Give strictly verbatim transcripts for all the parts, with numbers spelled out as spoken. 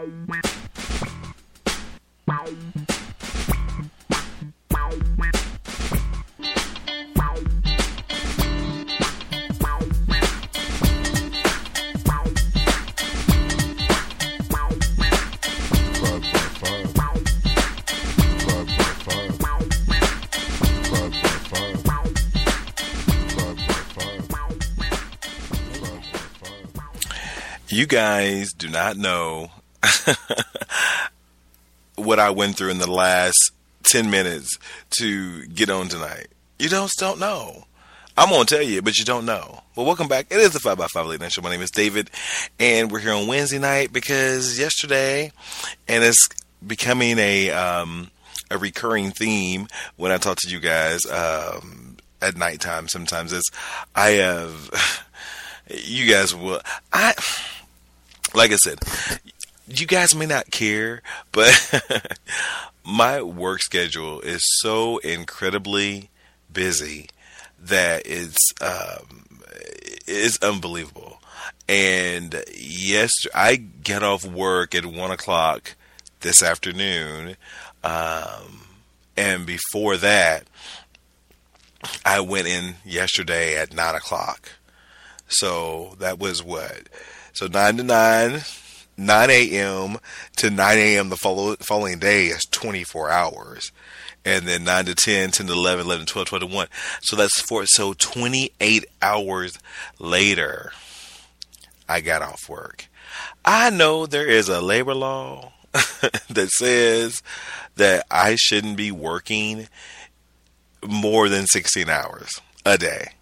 You guys do not know what I went through in the last ten minutes to get on tonight. You just don't know. I'm going to tell you, but you don't know. Well, welcome back. It is the five by five Late Night Show. My name is David, and we're here on Wednesday night because yesterday, and it's becoming a um, a recurring theme when I talk to you guys um, at nighttime sometimes, is I have, you guys will, I... Like I said, you guys may not care, but my work schedule is so incredibly busy that it's um, it's unbelievable. And yes, I get off work at one o'clock this afternoon, um, and before that, I went in yesterday at nine o'clock. So that was what. So nine to nine, nine a.m. to nine a.m. the follow, following day is twenty-four hours. And then nine to ten, ten to eleven, eleven to twelve, twelve to one. So that's four. So twenty-eight hours later, I got off work. I know there is a labor law that says that I shouldn't be working more than sixteen hours a day.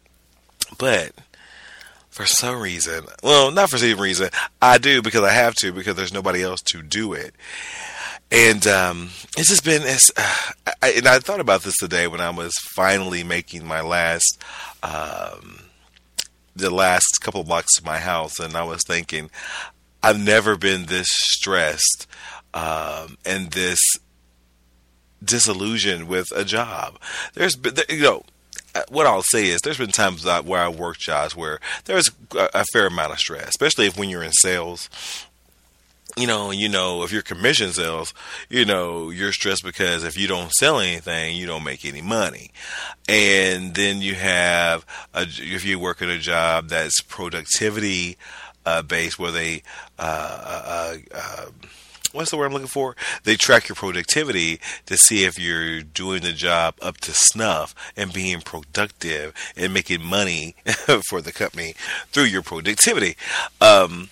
But for some reason, well, not for some reason, I do because I have to, because there's nobody else to do it. And um, it's just been, it's, uh, I, and I thought about this today when I was finally making my last, um, the last couple of blocks to my house, and I was thinking, I've never been this stressed um, and this disillusioned with a job. There's been, you know, what I'll say is there's been times where I work jobs where there's a fair amount of stress, especially if when you're in sales. You know, you know, if you're commission sales, you know, you're stressed because if you don't sell anything, you don't make any money. And then you have, a, if you work at a job that's productivity uh, based, where they, uh, uh, uh, what's the word I'm looking for? They track your productivity to see if you're doing the job up to snuff and being productive and making money for the company through your productivity. Um,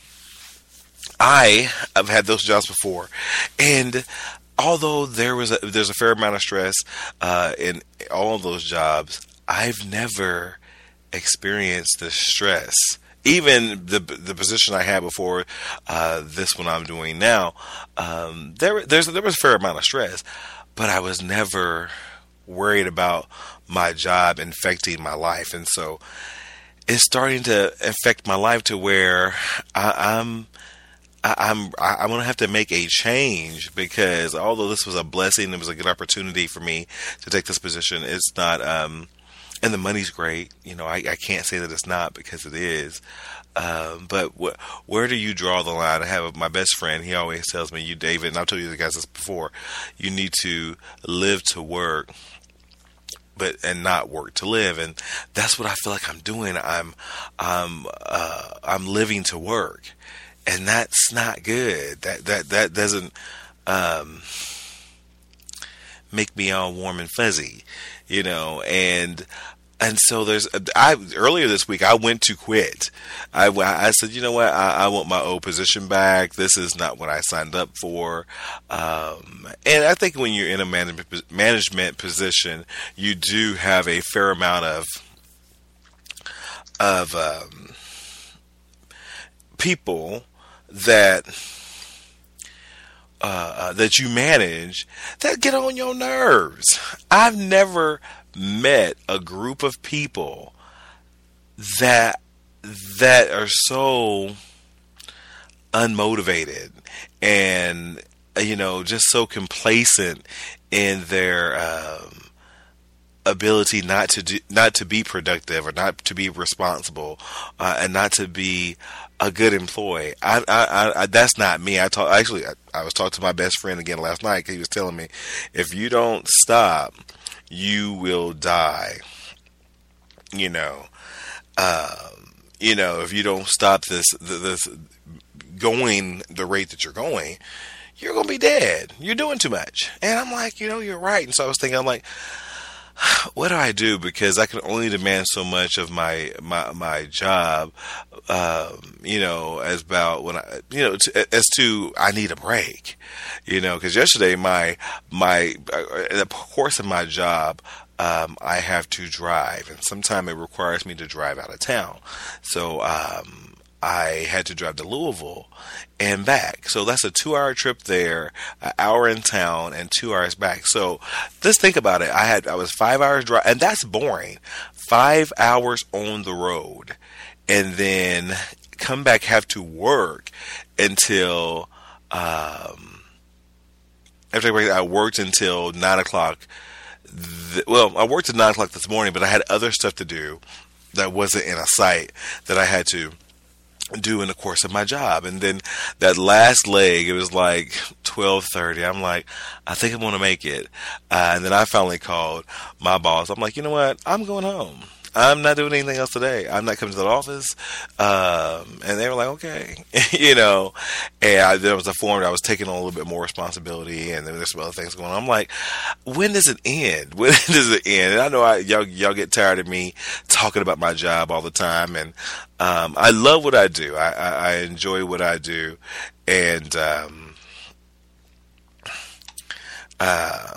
I have had those jobs before, and although there was a, there's a fair amount of stress uh, in all of those jobs, I've never experienced the stress. Even the the position I had before uh, this one I'm doing now, um, there there's there was a fair amount of stress, but I was never worried about my job infecting my life, and so it's starting to affect my life to where I, I'm. I, I'm I'm gonna have to make a change, because although this was a blessing, it was a good opportunity for me to take this position. It's not, um, and the money's great. You know, I, I can't say that it's not, because it is. Um, but wh- where do you draw the line? I have my best friend. He always tells me, "You, David," and I've told you the guys this before. You need to live to work, but and not work to live, and that's what I feel like I'm doing. I'm I'm uh, I'm living to work. And that's not good. That that that doesn't um, make me all warm and fuzzy, you know. And and so there's. I earlier this week I went to quit. I, I said, you know what? I, I want my old position back. This is not what I signed up for. Um, and I think when you're in a management management position, you do have a fair amount of of um, people that uh, that you manage that get on your nerves. I've never met a group of people that that are so unmotivated and, you know, just so complacent in their um, ability not to do, not to be productive or not to be responsible, uh, and not to be a good employee. I, I, I, I that's not me. I talk, actually, I, I was talking to my best friend again last night. He was telling me, if you don't stop, you will die. You know, um, you know, if you don't stop this, this going the rate that you're going, you're going to be dead. You're doing too much. And I'm like, you know, you're right. And so I was thinking, I'm like, what do I do? Because I can only demand so much of my my my job, um, you know, as about when I, you know, to, as to I need a break, you know, because yesterday my my uh, the course of my job, um, I have to drive, and sometimes it requires me to drive out of town, so um, I had to drive to Louisville and back. So that's a two-hour trip there, an hour in town, and two hours back. So just think about it. I had I was five hours drive, and that's boring. Five hours on the road, and then come back, have to work until um, after I worked until nine o'clock. Th- well, I worked at nine o'clock this morning, but I had other stuff to do that wasn't in a site that I had to do in the course of my job. And then that last leg, it was like twelve thirty. I'm like, I think I'm going to make it. Uh, and then I finally called my boss. I'm like, you know what? I'm going home. I'm not doing anything else today. I'm not coming to the office. Um, and they were like, okay, you know, and I, there was a form that I was taking on a little bit more responsibility, and then there's some other things going on. I'm like, when does it end? When does it end? And I know I, y'all, y'all get tired of me talking about my job all the time. And, um, I love what I do. I, I, I enjoy what I do. And, um, uh,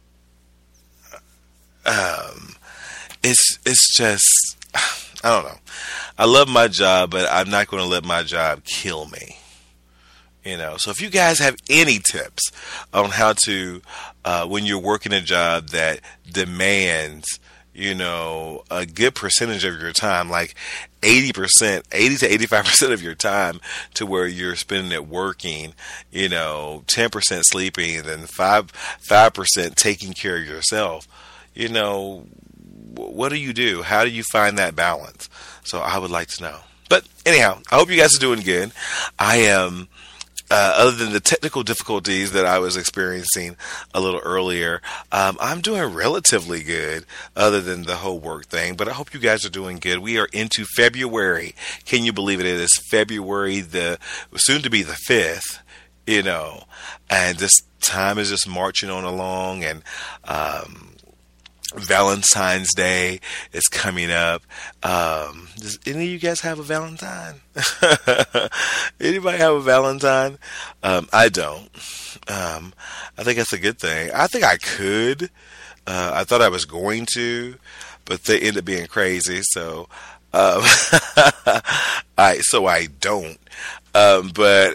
um, It's it's just, I don't know. I love my job, but I'm not going to let my job kill me. You know, so if you guys have any tips on how to, uh, when you're working a job that demands, you know, a good percentage of your time, like eighty percent, eighty to eighty-five percent of your time, to where you're spending it working, you know, ten percent sleeping, and then five, five percent taking care of yourself, you know, what do you do? How do you find that balance? So I would like to know. But anyhow, I hope you guys are doing good. I am, uh, other than the technical difficulties that I was experiencing a little earlier, um, I'm doing relatively good, other than the whole work thing. But I hope you guys are doing good. We are into February. Can you believe it? It is February, the soon to be the fifth, you know, and this time is just marching on along. And, um, Valentine's Day is coming up. Um, does any of you guys have a Valentine? Anybody have a Valentine? Um, I don't. Um, I think that's a good thing. I think I could. Uh, I thought I was going to, but they end up being crazy. So, um, I so I don't. Um, but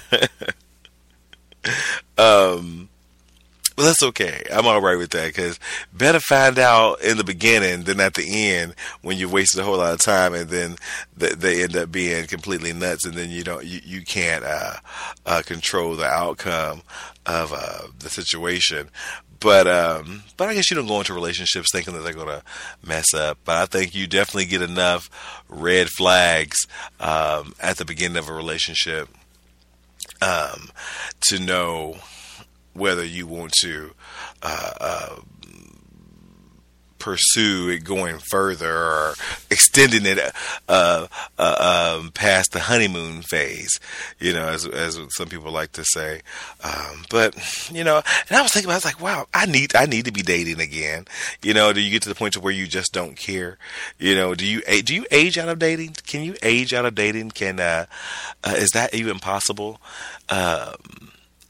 um. Well, that's okay. I'm all right with that, because better find out in the beginning than at the end when you've wasted a whole lot of time, and then th- they end up being completely nuts, and then you don't you, you can't uh, uh, control the outcome of uh, the situation. But um, but I guess you don't go into relationships thinking that they're gonna mess up. But I think you definitely get enough red flags um, at the beginning of a relationship um, to know whether you want to uh, uh, pursue it going further, or extending it uh, uh, um, past the honeymoon phase, you know, as as some people like to say. Um, but you know, and I was thinking, I was like, wow, I need I need to be dating again. You know, do you get to the point to where you just don't care? You know, do you do you age out of dating? Can you age out of dating? Can uh, uh, is that even possible? Um,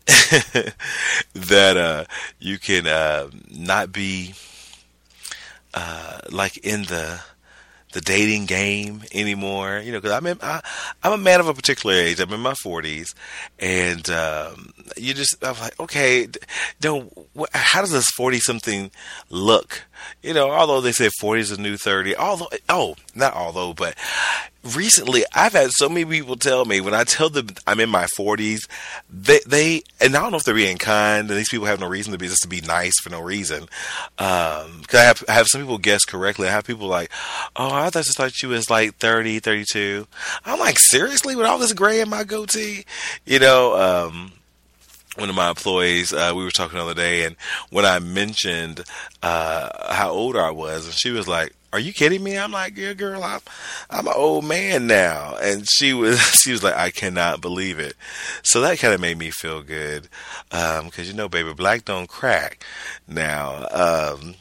that uh, you can uh, not be uh, like in the the dating game anymore, you know, because I'm in, I, I'm a man of a particular age. I'm in my forties, and um, you just I'm like, okay, don't. How does this forty something look? You know, although they say forty is the new thirty, although oh, not although, but recently, I've had so many people tell me when I tell them I'm in my forties, they, they and I don't know if they're being kind, and these people have no reason to be, just to be nice for no reason. Um, cause I have, I have some people guess correctly. I have people like, oh, I just thought you was like thirty, thirty-two. I'm like, seriously, with all this gray in my goatee, you know, um, one of my employees, uh, we were talking the other day, and when I mentioned uh, how old I was, and she was like, "Are you kidding me?" I'm like, "Yeah, girl, I'm I'm an old man now." And she was she was like, "I cannot believe it." So that kind of made me feel good, because um, you know, baby, black don't crack. Now, um,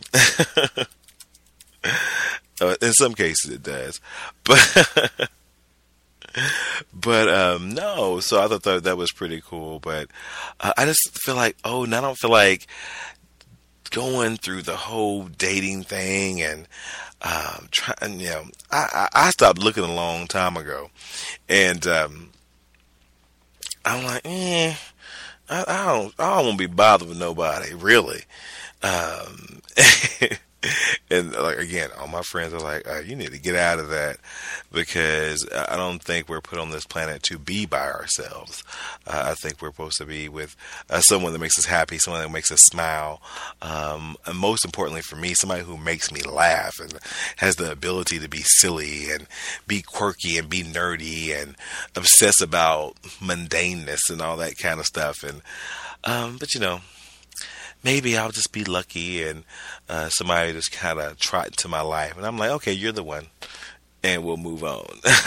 in some cases it does, but. But um, no, so I thought that, that was pretty cool. But uh, I just feel like, oh, now I don't feel like going through the whole dating thing and um, trying. You know, I, I, I stopped looking a long time ago, and um, I'm like, eh, I, I don't, I don't want to be bothered with nobody, really. Um, And like again, all my friends are like, uh, "You need to get out of that," because I don't think we're put on this planet to be by ourselves. Uh, I think we're supposed to be with uh, someone that makes us happy, someone that makes us smile, um, and most importantly for me, somebody who makes me laugh and has the ability to be silly and be quirky and be nerdy and obsess about mundaneness and all that kind of stuff. And um, but you know. Maybe I'll just be lucky and uh, somebody just kind of trot into my life. And I'm like, okay, you're the one. And we'll move on.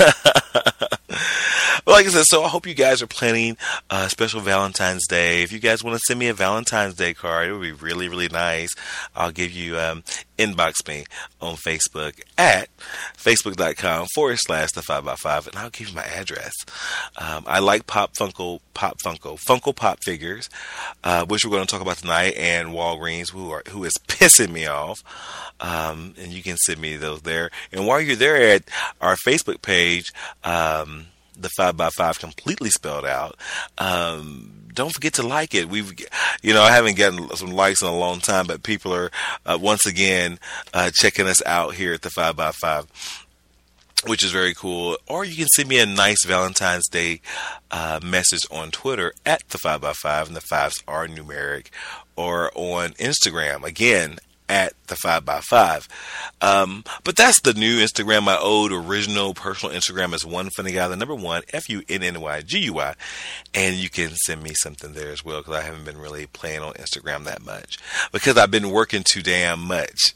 Well, like I said, so I hope you guys are planning a special Valentine's Day. If you guys want to send me a Valentine's Day card, it would be really, really nice. I'll give you, um, inbox me on Facebook at facebook.com forward slash the five by five, and I'll give you my address. Um, I like Pop Funko, Pop Funko, Funko Pop figures, uh, which we're going to talk about tonight, and Walgreens, who are, who is pissing me off. Um, and you can send me those there. And while you're there at our Facebook page, um, the five by five completely spelled out, um, don't forget to like it. We've, you know, I haven't gotten some likes in a long time, but people are, uh, once again, uh, checking us out here at the five by five, which is very cool. Or you can send me a nice Valentine's Day, uh, message on Twitter at the five by five, and the fives are numeric, or on Instagram, again, at the five by five. Um, but that's the new Instagram. My old original personal Instagram is one funny guy, the number one, F U N N Y G U I. And you can send me something there as well, because I haven't been really playing on Instagram that much, because I've been working too damn much.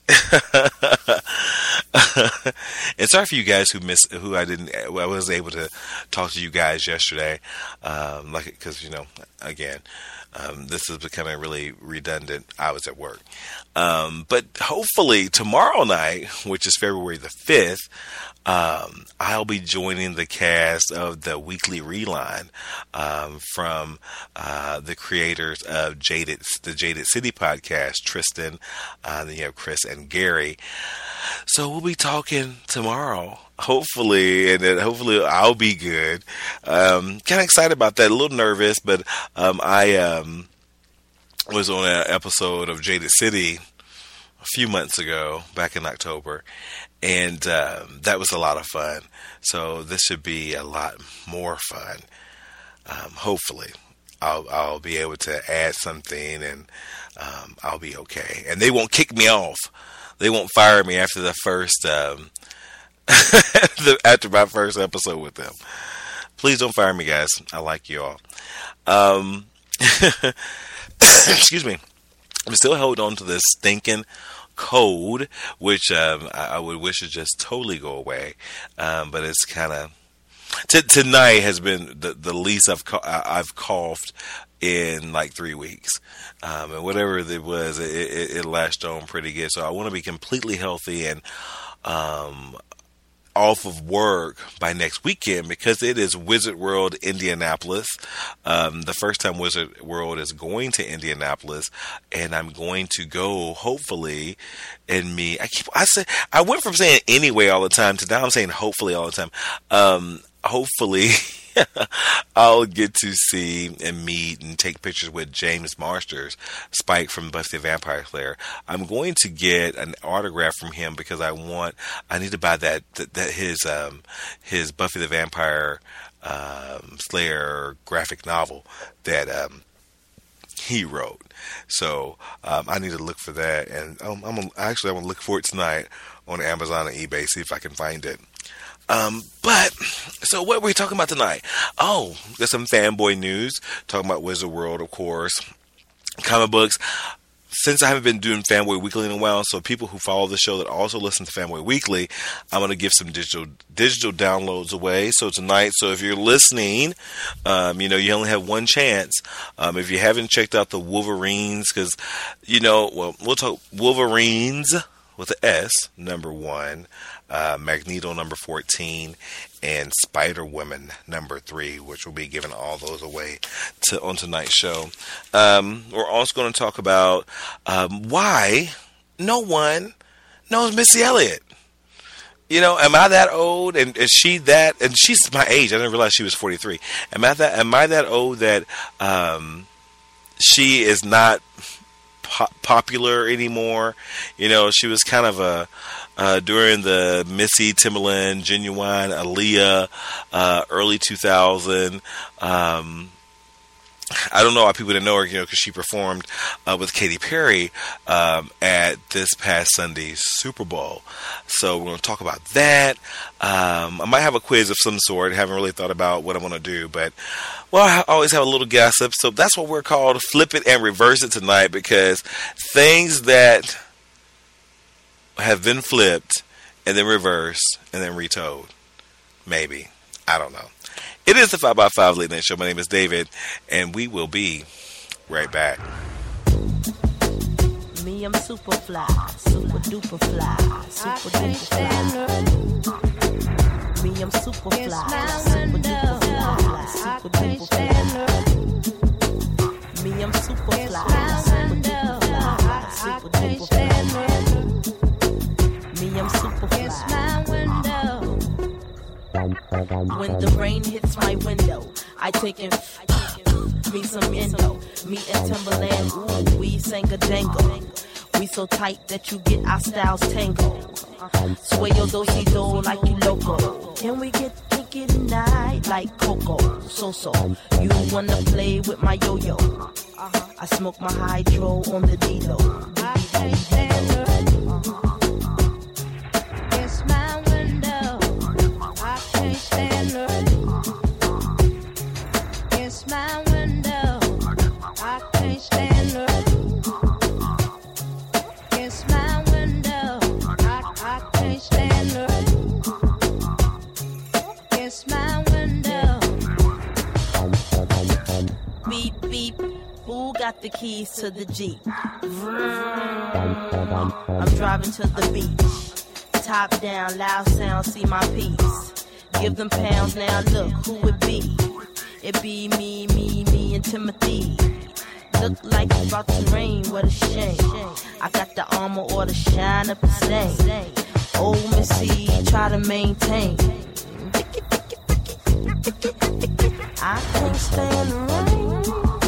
And sorry for you guys who missed, who I didn't, I wasn't able to talk to you guys yesterday. Um, like, because, you know, again, Um, this is becoming really redundant. I was at work. Um, but hopefully tomorrow night, which is February the fifth, um, I'll be joining the cast of the Weekly Reline, um, from uh, the creators of Jaded, the Jaded City podcast, Tristan, uh, then you have Chris and Gary. So we'll be talking tomorrow, hopefully, and then hopefully I'll be good. Um, kind of excited about that, a little nervous, but um, I um, was on an episode of Jaded City a few months ago, back in October, and um, that was a lot of fun. So this should be a lot more fun. Um, hopefully, I'll, I'll be able to add something, and um, I'll be okay. And they won't kick me off. They won't fire me after the first, um, after my first episode with them. Please don't fire me, guys. I like you all. Um, excuse me. I'm still held on to this stinking cold, which um, I, I would wish it just totally go away. Um, but it's kind of t- tonight has been the, the least I've ca- I've coughed in like three weeks, um, and whatever it was, it, it, it lashed on pretty good. So I want to be completely healthy and um, off of work by next weekend, because it is Wizard World Indianapolis. Um, the first time Wizard World is going to Indianapolis, and I'm going to go hopefully. And me, I keep I say I went from saying anyway all the time to now I'm saying hopefully all the time. Um, hopefully. I'll get to see and meet and take pictures with James Marsters, Spike from Buffy the Vampire Slayer. I'm going to get an autograph from him because I want, I need to buy that, that, that his, um, his Buffy the Vampire, um, Slayer graphic novel that, um, he wrote. So, um, I need to look for that. And um, I'm gonna, actually, I'm going to look for it tonight on Amazon and eBay, see if I can find it. Um, but, so what were we talking about tonight? Oh, there's some fanboy news, talking about Wizard World, of course, comic books. Since I haven't been doing Fanboy Weekly in a while, so people who follow the show that also listen to Fanboy Weekly, I'm going to give some digital digital downloads away. So tonight, so if you're listening, um, you know, you only have one chance. Um, if you haven't checked out the Wolverines, because, you know, well, we'll talk Wolverines with an S, number one, uh, Magneto, number fourteen, and Spider-Woman, number three, which will be giving all those away to on tonight's show. Um, we're also going to talk about um, why no one knows Missy Elliott. You know, am I that old? And is she that? And she's my age. I didn't realize she was forty-three. Am I that? Am I that old that um, she is not po- popular anymore? You know, she was kind of a uh, during the Missy, Timbaland, Genuine, Aaliyah, uh, early two thousand. Um, I don't know why people didn't know her, you know, because she performed uh, with Katy Perry um, at this past Sunday's Super Bowl. So we're going to talk about that. Um, I might have a quiz of some sort. I haven't really thought about what I'm going to do, but well, I always have a little gossip. So that's what we're called, Flip It and Reverse It tonight, because things that have been flipped and then reversed and then retold. Maybe. I don't know. It is the five by five Late Night Show. My name is David, and we will be right back. Me, I'm super fly, super duper fly, super duper fly. Me, I'm super fly, super duper fly, super duper fly. Me, I'm super fly, super duper fly, super duper fly. Me, I'm super fly. When the rain hits my window, I take in me some Indo. Me and Timbaland, ooh, we sang a jangle. We so tight that you get our styles tangled. Sway your do-si-do like you loco. Can we get kinky tonight like Coco? So-so, you wanna play with my yo-yo? I smoke my hydro on the D-Lo. I can't stand her. It's my window. I can't stand her. It's my window. I can't stand her. It's my window. I, I can't stand her. It's my window. Beep, beep. Who got the keys to the Jeep? I'm driving to the beach. Top down, loud sound, see my piece. Give them pounds now, look who it be. It be me, me, me, and Timothy. Look like it's about to rain, what a shame. I got the armor or the shine up the same. Old Missy, try to maintain. I can't stand the rain.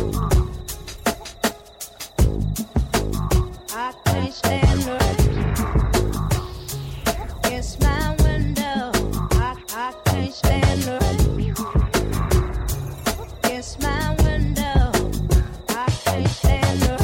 I can't stand the rain. It's my window. I, I can't stand the rain. It's my window. I can't stand the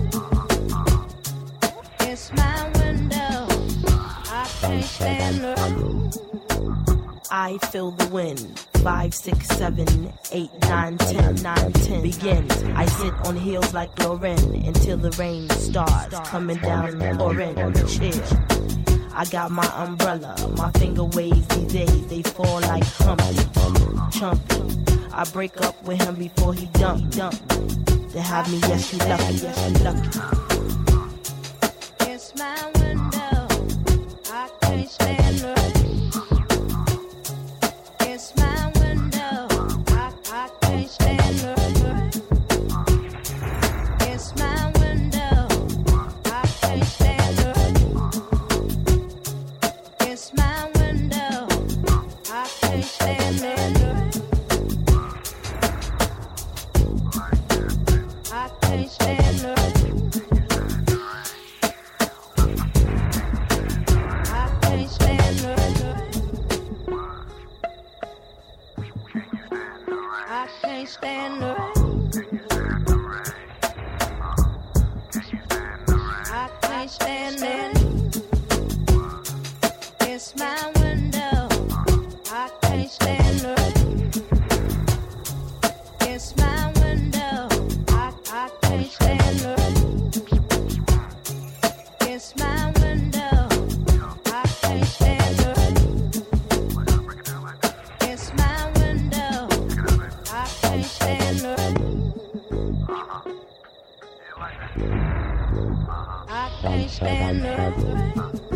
rain. It's my window. I can't stand the rain. I feel the wind. Five, six, seven, eight, nine, ten, nine, ten. Begin. I sit on heels like Lauren until the rain starts coming down pouring on the chair. I got my umbrella, my finger waves these days, they fall like Humpty, Chumpy. I break up with him before he dump, dump. They have me, yes you lucky, yes you lucky. It's my window, I can't stand her. It's my window, I, I can't stand her. It's my window, I can't stand her. It's my window, I can't stand her. I can't stand the rain. I can't stand it. It's my window. I can't stand the rain. It's my window. I, I can't stand the rain. It's my window. I can't stand the rain. It's my window. I can't stand the rain. I can't stand the rain.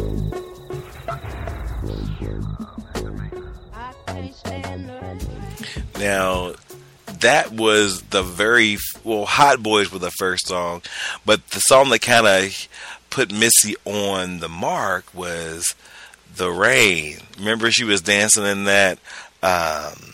I can't stand the rain. Now, that was the very, well, Hot Boys were the first song, but the song that kind of put Missy on the mark was The Rain. Remember, she was dancing in that um,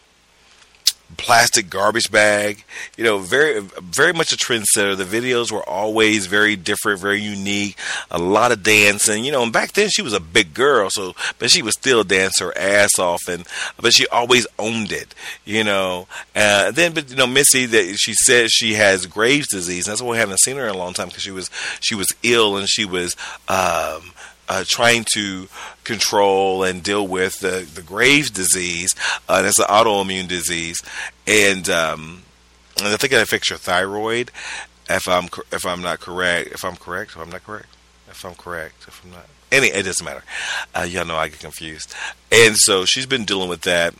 plastic garbage bag. You know, very, very much a trendsetter. The videos were always very different, very unique. A lot of dancing. You know, and back then she was a big girl, so but she would still dance her ass off, and but she always owned it. You know, uh, then but you know, Missy, that she said she has Graves' disease. That's why we haven't seen her in a long time, because she was she was ill and she was. Um, Uh, trying to control and deal with the, the Graves' disease. Uh, that's an autoimmune disease, and, um, and I think it affects your thyroid. If I'm if I'm not correct, if I'm correct, if I'm not correct, if I'm correct, if I'm not, any it doesn't matter. Uh, y'all know I get confused, and so she's been dealing with that.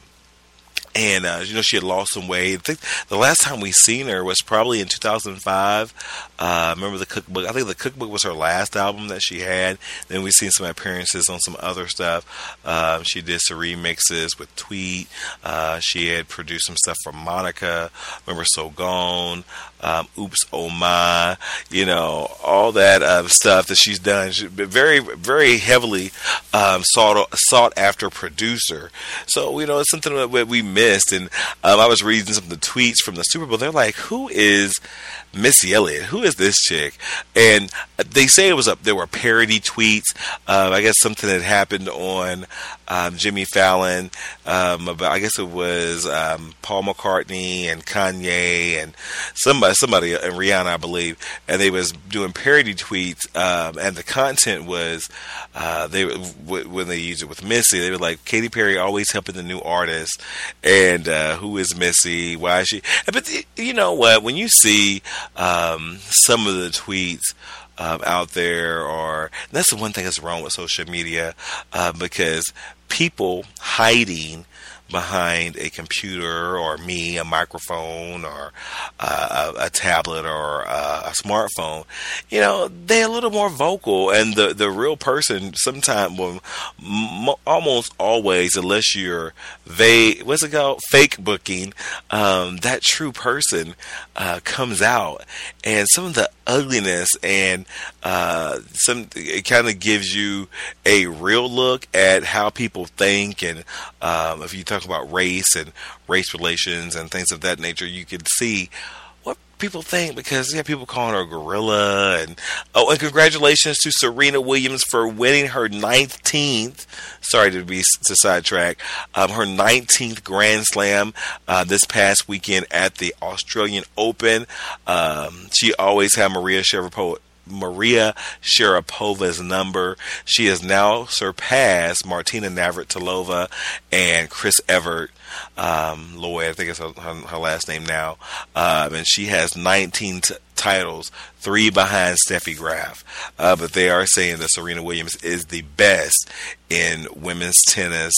And, uh, you know, she had lost some weight. I think the last time we seen her was probably in two thousand five. Uh, remember the cookbook? I think the cookbook was her last album that she had. Then we've seen some appearances on some other stuff. Um, she did some remixes with Tweet. Uh, she had produced some stuff for Monica. Remember So Gone? Um, Oops, Oh My. You know, all that uh, stuff that she's done. She's been very, very heavily um, sought, sought after producer. So, you know, it's something that we missed. And um, I was reading some of the tweets from the Super Bowl. They're like, who is Missy Elliott? Who is this chick? And they say it was a, there were parody tweets. Uh, I guess something had happened on um, Jimmy Fallon. Um, about, I guess it was um, Paul McCartney and Kanye and somebody, somebody and Rihanna, I believe. And they was doing parody tweets. Um, and the content was uh, they w- when they used it with Missy, they were like, Katy Perry always helping the new artists. And uh, who is Missy? Why is she? But you know what? When you see um, some of the tweets um, out there, or that's the one thing that's wrong with social media, uh, because people hiding behind a computer or me, a microphone or uh, a, a tablet or uh, a smartphone, you know, they're a little more vocal. And the, the real person sometimes, well, m- almost always, unless you're they, what's it called? Fake booking, um, that true person uh, comes out. And some of the ugliness and uh, some, it kind of gives you a real look at how people think. And um, if you talk about race and race relations and things of that nature, you can see what people think, because you have people calling her a gorilla. And oh, and congratulations to Serena Williams for winning her nineteenth, sorry to be to sidetrack, um, her nineteenth Grand Slam uh, this past weekend at the Australian Open. Um, she always had Maria Sharapova Maria Sharapova's number. She has now surpassed Martina Navratilova and Chris Evert um, Lloyd, I think it's her, her, her last name now, um, and she has nineteen t- titles, three behind Steffi Graf. Uh, but they are saying that Serena Williams is the best in women's tennis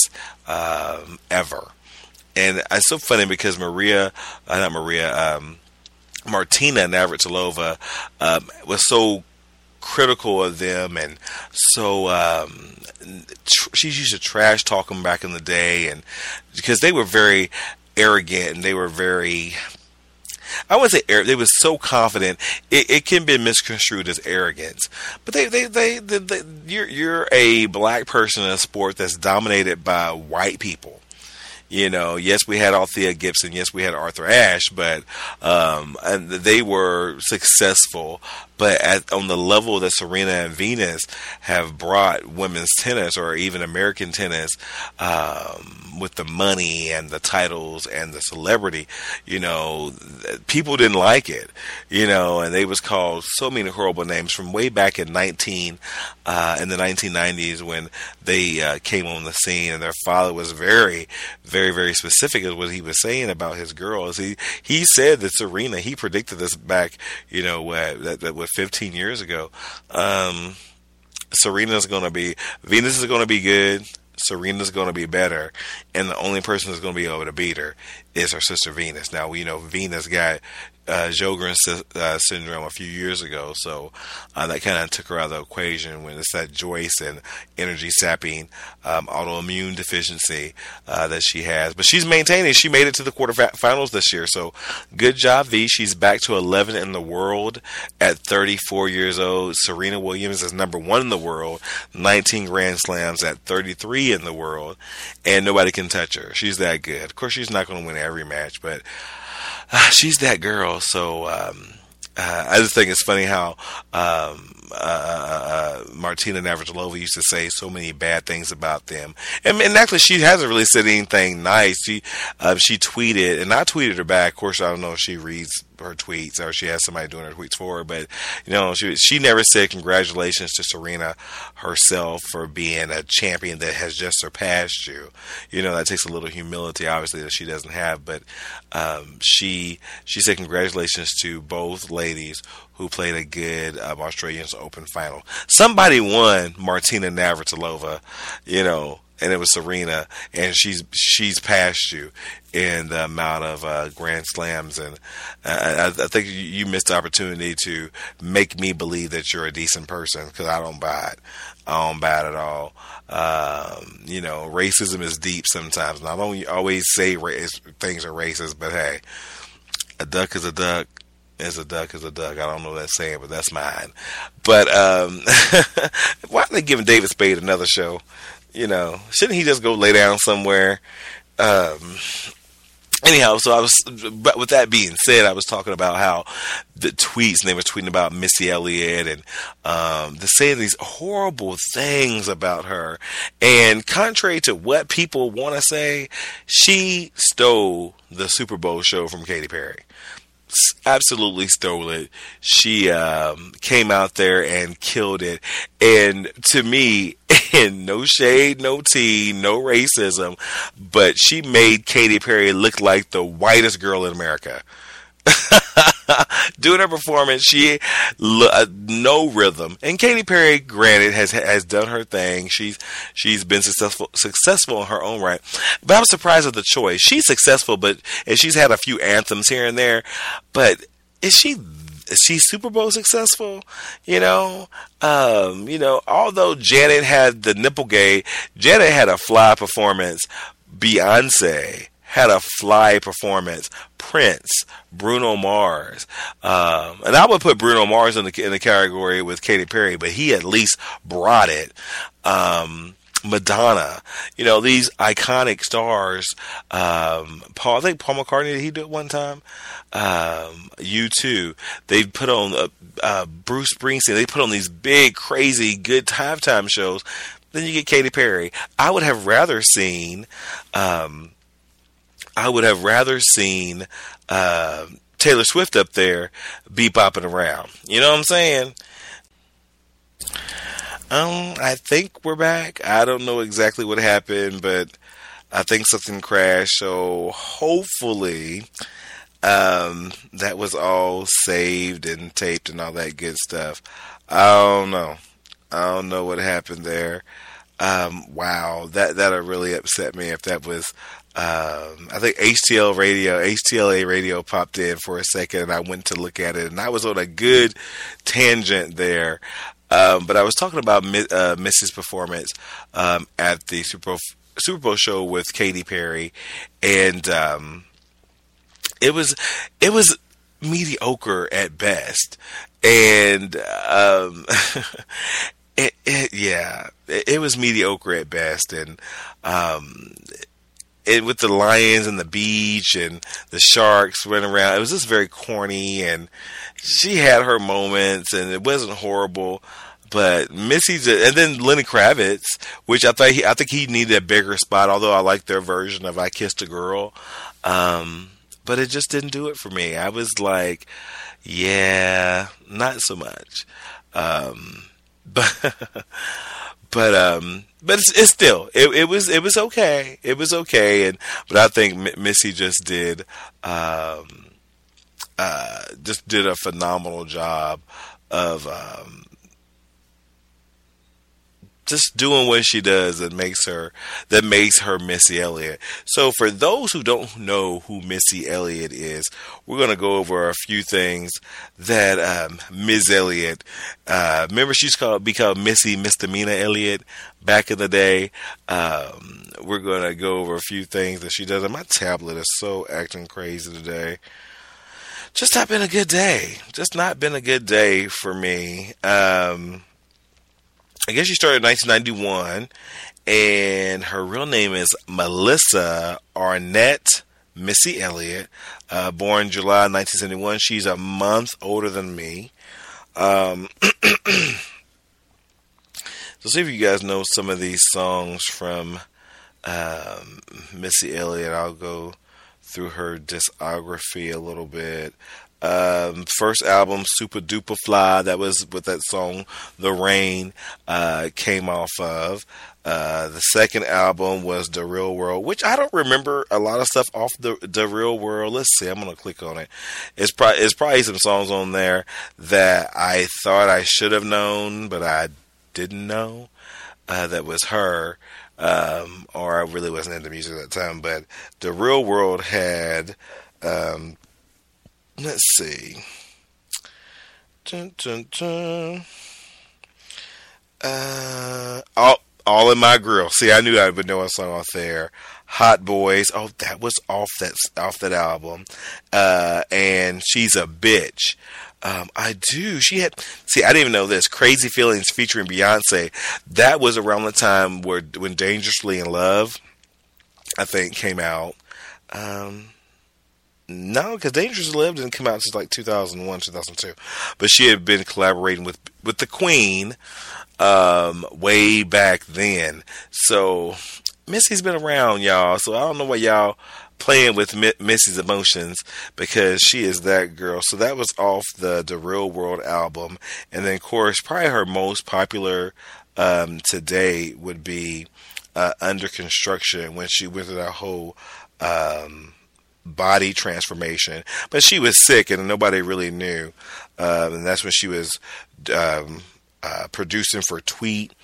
um, ever. And it's so funny because Maria, uh, not Maria, um, Martina Navratilova um, was so critical of them, and so um, tr- she used to trash talk them back in the day, and because they were very arrogant and they were very, I wouldn't say arrogant, they were so confident. It, it can be misconstrued as arrogance, but they, they, they, they, they you're, you're a black person in a sport that's dominated by white people. You know, yes, we had Althea Gibson. Yes, we had Arthur Ashe, but um, and they were successful But at, on the level that Serena and Venus have brought women's tennis, or even American tennis, um, with the money and the titles and the celebrity, you know, people didn't like it, you know, and they was called so many horrible names from way back in nineteen uh, in the nineteen nineties when they uh, came on the scene, and their father was very, very, very specific as what he was saying about his girls. He he said that Serena, he predicted this back, you know, what that, that what fifteen years ago. Um, Serena's going to be, Venus is going to be good. Serena's going to be better, and the only person that's going to be able to beat her is her sister Venus. Now, you know, Venus got uh, Sjogren's uh, syndrome a few years ago, so uh, that kind of took her out of the equation when it's that Joyce and energy sapping um, autoimmune deficiency uh, that she has. But she's maintaining. She made it to the quarterfinals this year, so good job, V. She's back to eleven in the world at thirty-four years old. Serena Williams is number one in the world, nineteen Grand Slams at thirty-three in the world, and nobody can touch her. She's that good. Of course, she's not going to win every match, but uh, she's that girl. So um, uh, I just think it's funny how um, uh, uh, Martina Navratilova used to say so many bad things about them, and, and actually she hasn't really said anything nice. She uh, she tweeted, and I tweeted her back. Of course, I don't know if she reads her tweets or she has somebody doing her tweets for her, but you know, she she never said congratulations to Serena herself for being a champion that has just surpassed you. You know, that takes a little humility, obviously, that she doesn't have, but um, she she said congratulations to both ladies who played a good um, Australians Open final. Somebody won Martina Navratilova, you know, and it was Serena, and she's she's passed you in the amount of uh, Grand Slams, and uh, I, I think you missed the opportunity to make me believe that you're a decent person, because I don't buy it. I don't buy it at all. Um, you know, racism is deep sometimes, and I don't always say ra- things are racist, but hey, a duck is a duck. Is a duck is a duck. I don't know that saying, but that's mine. But um, why are they giving David Spade another show? You know, shouldn't he just go lay down somewhere? Um, anyhow, so I was, but with that being said, I was talking about how the tweets, and they were tweeting about Missy Elliott, and um, they're saying these horrible things about her. And contrary to what people want to say, she stole the Super Bowl show from Katy Perry. Absolutely stole it. She um, came out there and killed it. And to me, and no shade, no tea, no racism, but she made Katy Perry look like the whitest girl in America. Doing her performance, she uh, no rhythm. And Katy Perry, granted, has has done her thing. She's she's been successful successful in her own right. But I was surprised at the choice. She's successful, but and she's had a few anthems here and there. But is she is she Super Bowl successful? You know, um, you know. Although Janet had the Nipplegate, Janet had a fly performance. Beyonce had a fly performance. Prince, Bruno Mars, um, and I would put Bruno Mars in the in the category with Katy Perry, but he at least brought it. Um, Madonna, you know, these iconic stars. Um, Paul, I think Paul McCartney, did he do it one time? Um, U two, they put on uh, uh, Bruce Springsteen. They put on these big, crazy, good halftime shows. Then you get Katy Perry. I would have rather seen. Um, I would have rather seen uh, Taylor Swift up there be bopping around. You know what I'm saying? Um, I think we're back. I don't know exactly what happened, but I think something crashed. So hopefully um, that was all saved and taped and all that good stuff. I don't know. I don't know what happened there. Um, wow, that that'll really upset me if that was. Um, I think H T L radio, H T L A radio popped in for a second, and I went to look at it, and I was on a good tangent there. Um, but I was talking about uh, Missy's performance um, at the Super Bowl, Super Bowl show with Katy Perry, and um, it was it was mediocre at best, and um, it, it yeah, it, it was mediocre at best, and um, it with the lions and the beach and the sharks running around. It was just very corny, and she had her moments, and it wasn't horrible. But Missy, just, and then Lenny Kravitz, which I thought he, I think he needed a bigger spot. Although I like their version of "I Kissed a Girl," um, but it just didn't do it for me. I was like, yeah, not so much. Um, but but um, but it's, it's still it, it was it was okay. It was okay, and but I think M- Missy just did um, uh, just did a phenomenal job of. Um, Just doing what she does that makes her that makes her Missy Elliott. So for those who don't know who Missy Elliott is, we're going to go over a few things that um, Miz Elliott. Uh, remember, she's called be called Missy Misdemeanor Elliott back in the day. Um, we're going to go over a few things that she does. And my tablet is so acting crazy today. Just not been a good day. Just not been a good day for me. Um, I guess she started in nineteen ninety-one, and her real name is Melissa Arnett Missy Elliott, uh, born July nineteen seventy-one. She's a month older than me. Um, so see if you guys know some of these songs from um, Missy Elliott. I'll go through her discography a little bit. Um, first album, Super Duper Fly, that was with that song, The Rain, uh, came off of. Uh, the second album was The Real World, which I don't remember a lot of stuff off the, the Real World. Let's see, I'm going to click on it. It's, pro- it's probably some songs on there that I thought I should have known, but I didn't know, uh, that was her. Um, or I really wasn't into music at that time, but The Real World had, um, let's see. Dun, dun, dun. Uh, all, all in My Grill. See, I knew I would know a song off there. Hot Boys. Oh, that was off that off that album. Uh, and She's a Bitch. Um, I do. She had. See, I didn't even know this. Crazy Feelings featuring Beyonce. That was around the time where when Dangerously in Love, I think, came out. Um. No, because Dangerously in Love didn't come out since like two thousand one, two thousand two. But she had been collaborating with, with the Queen um, way back then. So Missy's been around, y'all. So I don't know why y'all playing with Mi- Missy's emotions, because she is that girl. So that was off the, the Real World album. And then, of course, probably her most popular um, today would be uh, Under Construction, when she went through that whole... Um, body transformation, but she was sick and nobody really knew, uh, and that's when she was um, uh, producing for Tweet,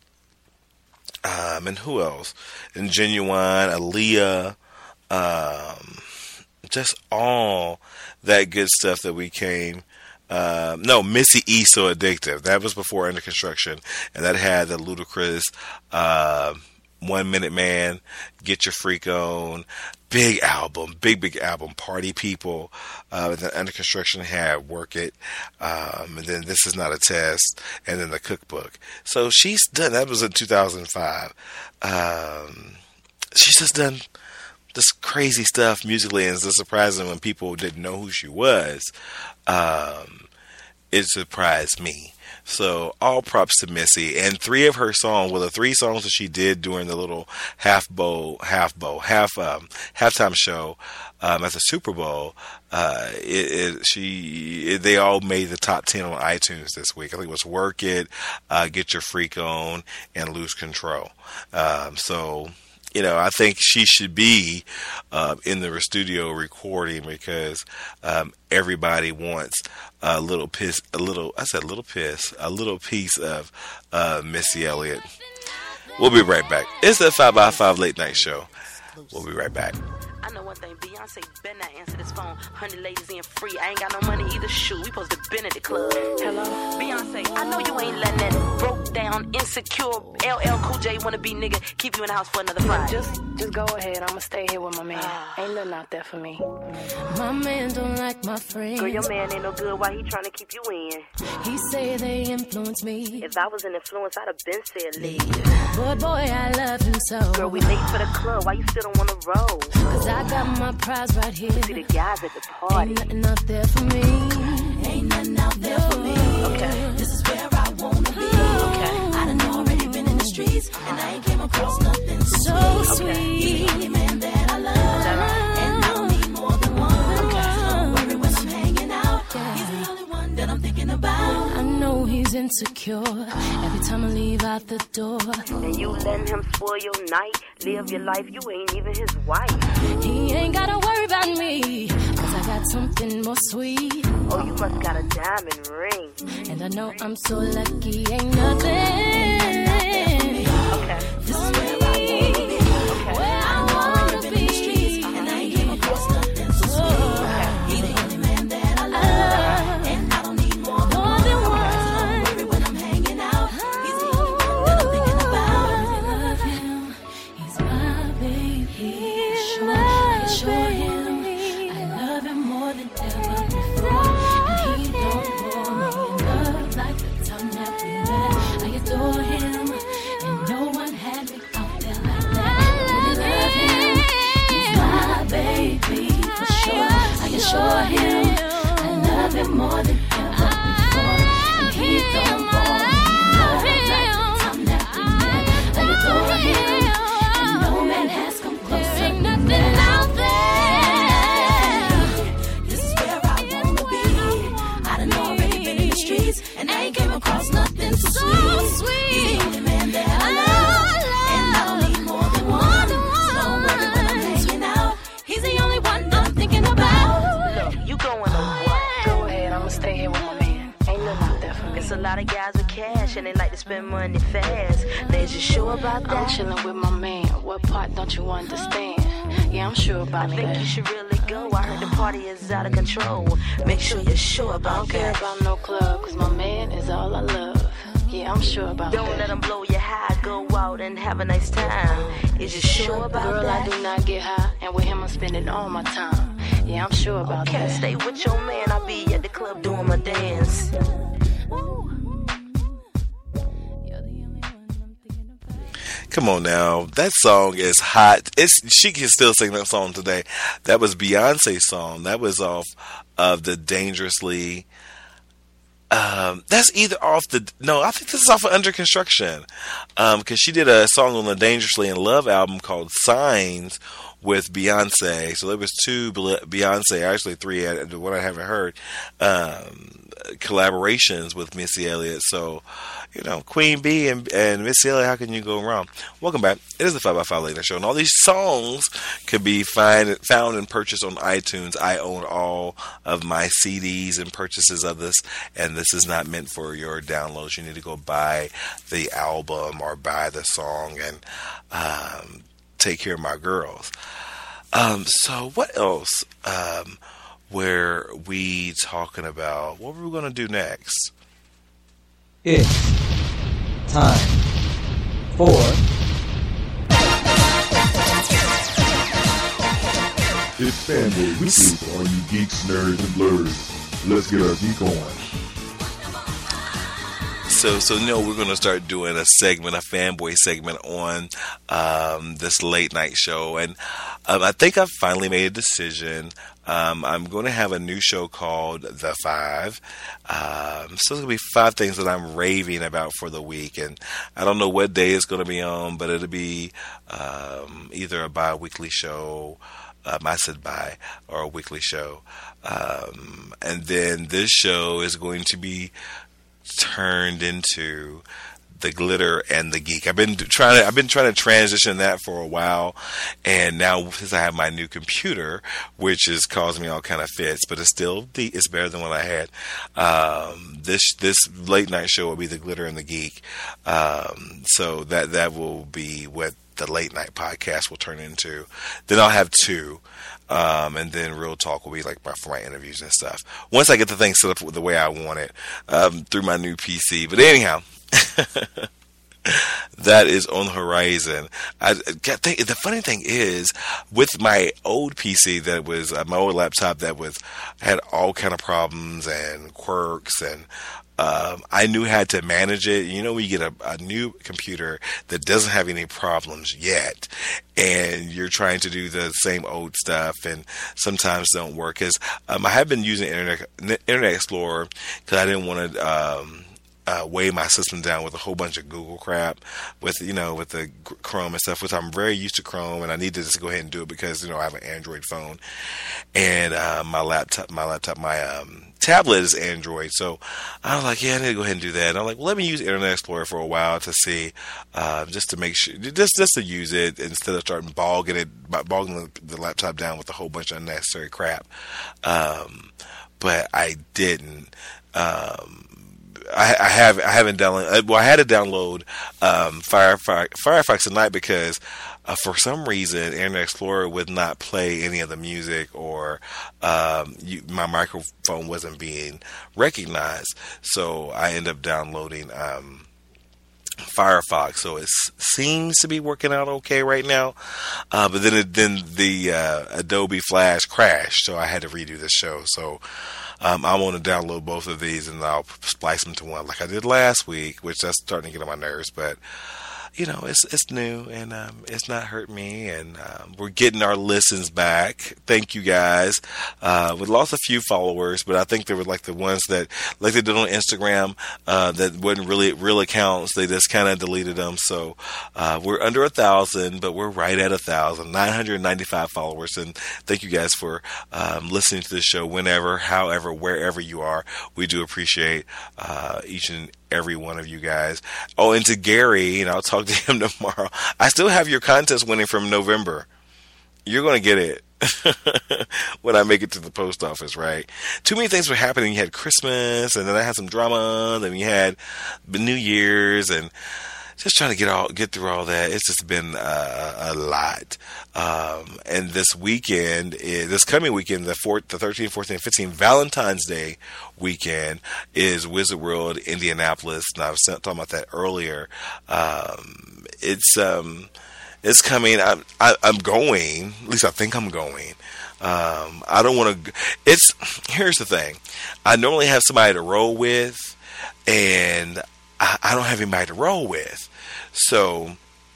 um, and who else? And Genuine, Aaliyah, um, just all that good stuff that we came. Uh, no, Missy E So Addictive. That was before Under Construction, and that had the Ludacris uh, One Minute Man, Get Your Freak On. Big album, big, big album, Party People. Uh, then Under Construction had Work It. Um, and then This Is Not a Test. And then The Cookbook. So she's done, that was in two thousand five. Um, she's just done this crazy stuff musically, and it's just surprising when people didn't know who she was. Um, it surprised me. So all props to Missy. And three of her songs, well, the three songs that she did during the little half bowl, half bowl, half um, halftime show um, at the Super Bowl, uh, it, it, she it, they all made the top ten on iTunes this week. I think it was Work It, uh, Get Your Freak On, and Lose Control. Um, so. You know, I think she should be uh, in the studio recording, because um, everybody wants a little piss, a little, I said little piss, a little piece of uh, Missy Elliott. We'll be right back. It's the five by five Late Night Show. We'll be right back. I know one thing, Beyonce better not answer this phone. Hundred ladies in free. I ain't got no money either. Shoot, we supposed to been at the club. Hello, Beyonce. I know you ain't letting that broke down, insecure L L Cool J wanna be nigga keep you in the house for another Friday. Just, just go ahead. I'ma stay here with my man. Ain't nothing out there for me. My man don't like my friends. Girl, your man ain't no good. Why he trying to keep you in? He say they influence me. If I was an influence, I'd have been said leave. Boy, boy, I love him so. Girl, we late for the club. Why you still don't wanna roll? Cause I got my prize right here. See the guys at the party. Ain't nothing out there for me. Ain't nothing out there for me. Okay. This is where I wanna be. Okay. I done already been in the streets, and I ain't came across nothing so sweet. Okay. He's the only man that I love. Is that right? And I don't need more than one. Okay. Don't worry when I'm hanging out. He's the only one that I'm thinking about. I know he's insecure every time I leave out the door. And you letting him spoil your night. Live your life, you ain't even his wife. He ain't gotta worry about me, cause I got something more sweet. Oh, you must got a diamond ring. And I know I'm so lucky, ain't nothing. Okay. This is where I wanna be. Okay. Where I wanna be. And I ain't came across nothing so sweet. He's the only man that I love. And I don't need more than one. Don't worry when I'm hanging out. He's the only one that I'm thinking about. I love him. He's my baby. He's my sure him. I love him more than ever before. And he don't bore me enough like the time that we met. I adore him. And no one had me out there like that. I love him. He's my baby for sure. I assure him. I love him more than ever before. And he don't bore me enough like the time that we met. I adore him. And no man has come closer. Ain't nothing out there. This is where I wanna be. I done already been in the streets, and I ain't came across nothing so sweet. He's the only man that I love, and I don't need more than one. So don't worry when I'm hanging out. He's the only one I'm thinking about. Look, you going to what? Go ahead, I'ma stay here with my man. Ain't nothing out there for me. It's a lot of guys with cash and they like to spend money fast. They just sure about I'm that. chilling with my man. What part don't you understand? Yeah, I'm sure I about think that. you should really go. I heard the party is out of control. Make sure you're sure I about don't care that. about no club, cause my man is all I love. Yeah, I'm sure about Don't that. let them blow your high. Go out and have a nice time. Is you sure about Girl, that? I do not get high, and with him I'm spending all my time. Yeah, I'm sure about Can't that. stay with your man. I'll be at the club doing my dance. Come on now, that song is hot. It's she can still sing that song today. That was Beyonce's song. That was off of the Dangerously. Um, that's either off the no, I think this is off of Under Construction, um, because she did a song on the Dangerously in Love album called Signs with Beyonce. So there was two Beyonce, actually three, what I haven't heard, um, collaborations with Missy Elliott. So, you know, Queen Bee and, and Missy Elliott, how can you go wrong? Welcome back. It is the five by five Late Night Show, and all these songs could be find, found and purchased on iTunes. I own all of my C Ds and purchases of this, and this is not meant for your downloads. You need to go buy the album or buy the song and um, take care of my girls. Um, so what else um, were we talking about? What were we going to do next? It's time for It's Fanboy Weekly for all you geeks, nerds, and blurs. Let's get our geek on. So, so no, we're going to start doing a segment, a fanboy segment on um, this late night show. And um, I think I've finally made a decision. Um, I'm going to have a new show called The Five. Um, so it's going to be five things that I'm raving about for the week. And I don't know what day it's going to be on, but it'll be um, either a bi-weekly show, um, I said bi, or a weekly show. Um, and then this show is going to be turned into the glitter and the geek. I've been trying to I've been trying to transition that for a while, and now since I have my new computer, which is causing me all kind of fits, but it's still the it's better than what I had. Um, this this late night show will be the glitter and the geek. Um, so that that will be what the late night podcast will turn into. Then I'll have two. Um, and then Real Talk will be like my, for my interviews and stuff. Once I get the thing set up the way I want it, um, through my new P C. But anyhow, that is on the horizon. I, the funny thing is, with my old P C that was uh, my old laptop that was had all kind of problems and quirks and um, I knew how to manage it. You know, when you get a, a new computer that doesn't have any problems yet, and you're trying to do the same old stuff, and sometimes don't work. Because um, I have been using Internet Internet Explorer because I didn't want to. Um, Uh, weigh my system down with a whole bunch of Google crap, with you know, with the Chrome and stuff. Which I'm very used to Chrome, and I need to just go ahead and do it because you know I have an Android phone, and uh, my laptop, my laptop, my um, tablet is Android. So I was like, yeah, I need to go ahead and do that. And I'm like, well, let me use Internet Explorer for a while to see, uh, just to make sure, just just to use it instead of starting bogging it, bogging the, the laptop down with a whole bunch of unnecessary crap. Um, but I didn't. Um, I, I have I haven't downloaded. Well, I had to download um, Firefox Firefox tonight because uh, for some reason Internet Explorer would not play any of the music, or um, you, my microphone wasn't being recognized. So I ended up downloading um, Firefox. So it seems to be working out okay right now. Uh, but then it, then the uh, Adobe Flash crashed, so I had to redo the show. So. Um, I want to download both of these and I'll splice them to one like I did last week, which that's starting to get on my nerves. But you know, it's it's new and um, it's not hurt me, and um, we're getting our listens back. Thank you guys. Uh, we lost a few followers, but I think they were like the ones that, like they did on Instagram, uh, that wasn't really real accounts. They just kind of deleted them. So uh, we're under a thousand, but we're right at a thousand, nine hundred ninety-five followers. And thank you guys for um, listening to the show whenever, however, wherever you are. We do appreciate uh, each and every one of you guys. Oh, and to Gary, and I'll talk to him tomorrow. I still have your contest winning from November. You're going to get it when I make it to the post office, right? Too many things were happening. You had Christmas, and then I had some drama, then you had the New Year's, and just trying to get all get through all that. It's just been uh, a lot. Um, and this weekend, is, this coming weekend, the fourth, the thirteenth, fourteenth, fifteenth, Valentine's Day weekend is Wizard World Indianapolis. And I was talking about that earlier. Um, it's um, it's coming. I'm I, I'm going. At least I think I'm going. Um, I don't want to. It's here's the thing. I normally have somebody to roll with, and I, I don't have anybody to roll with. So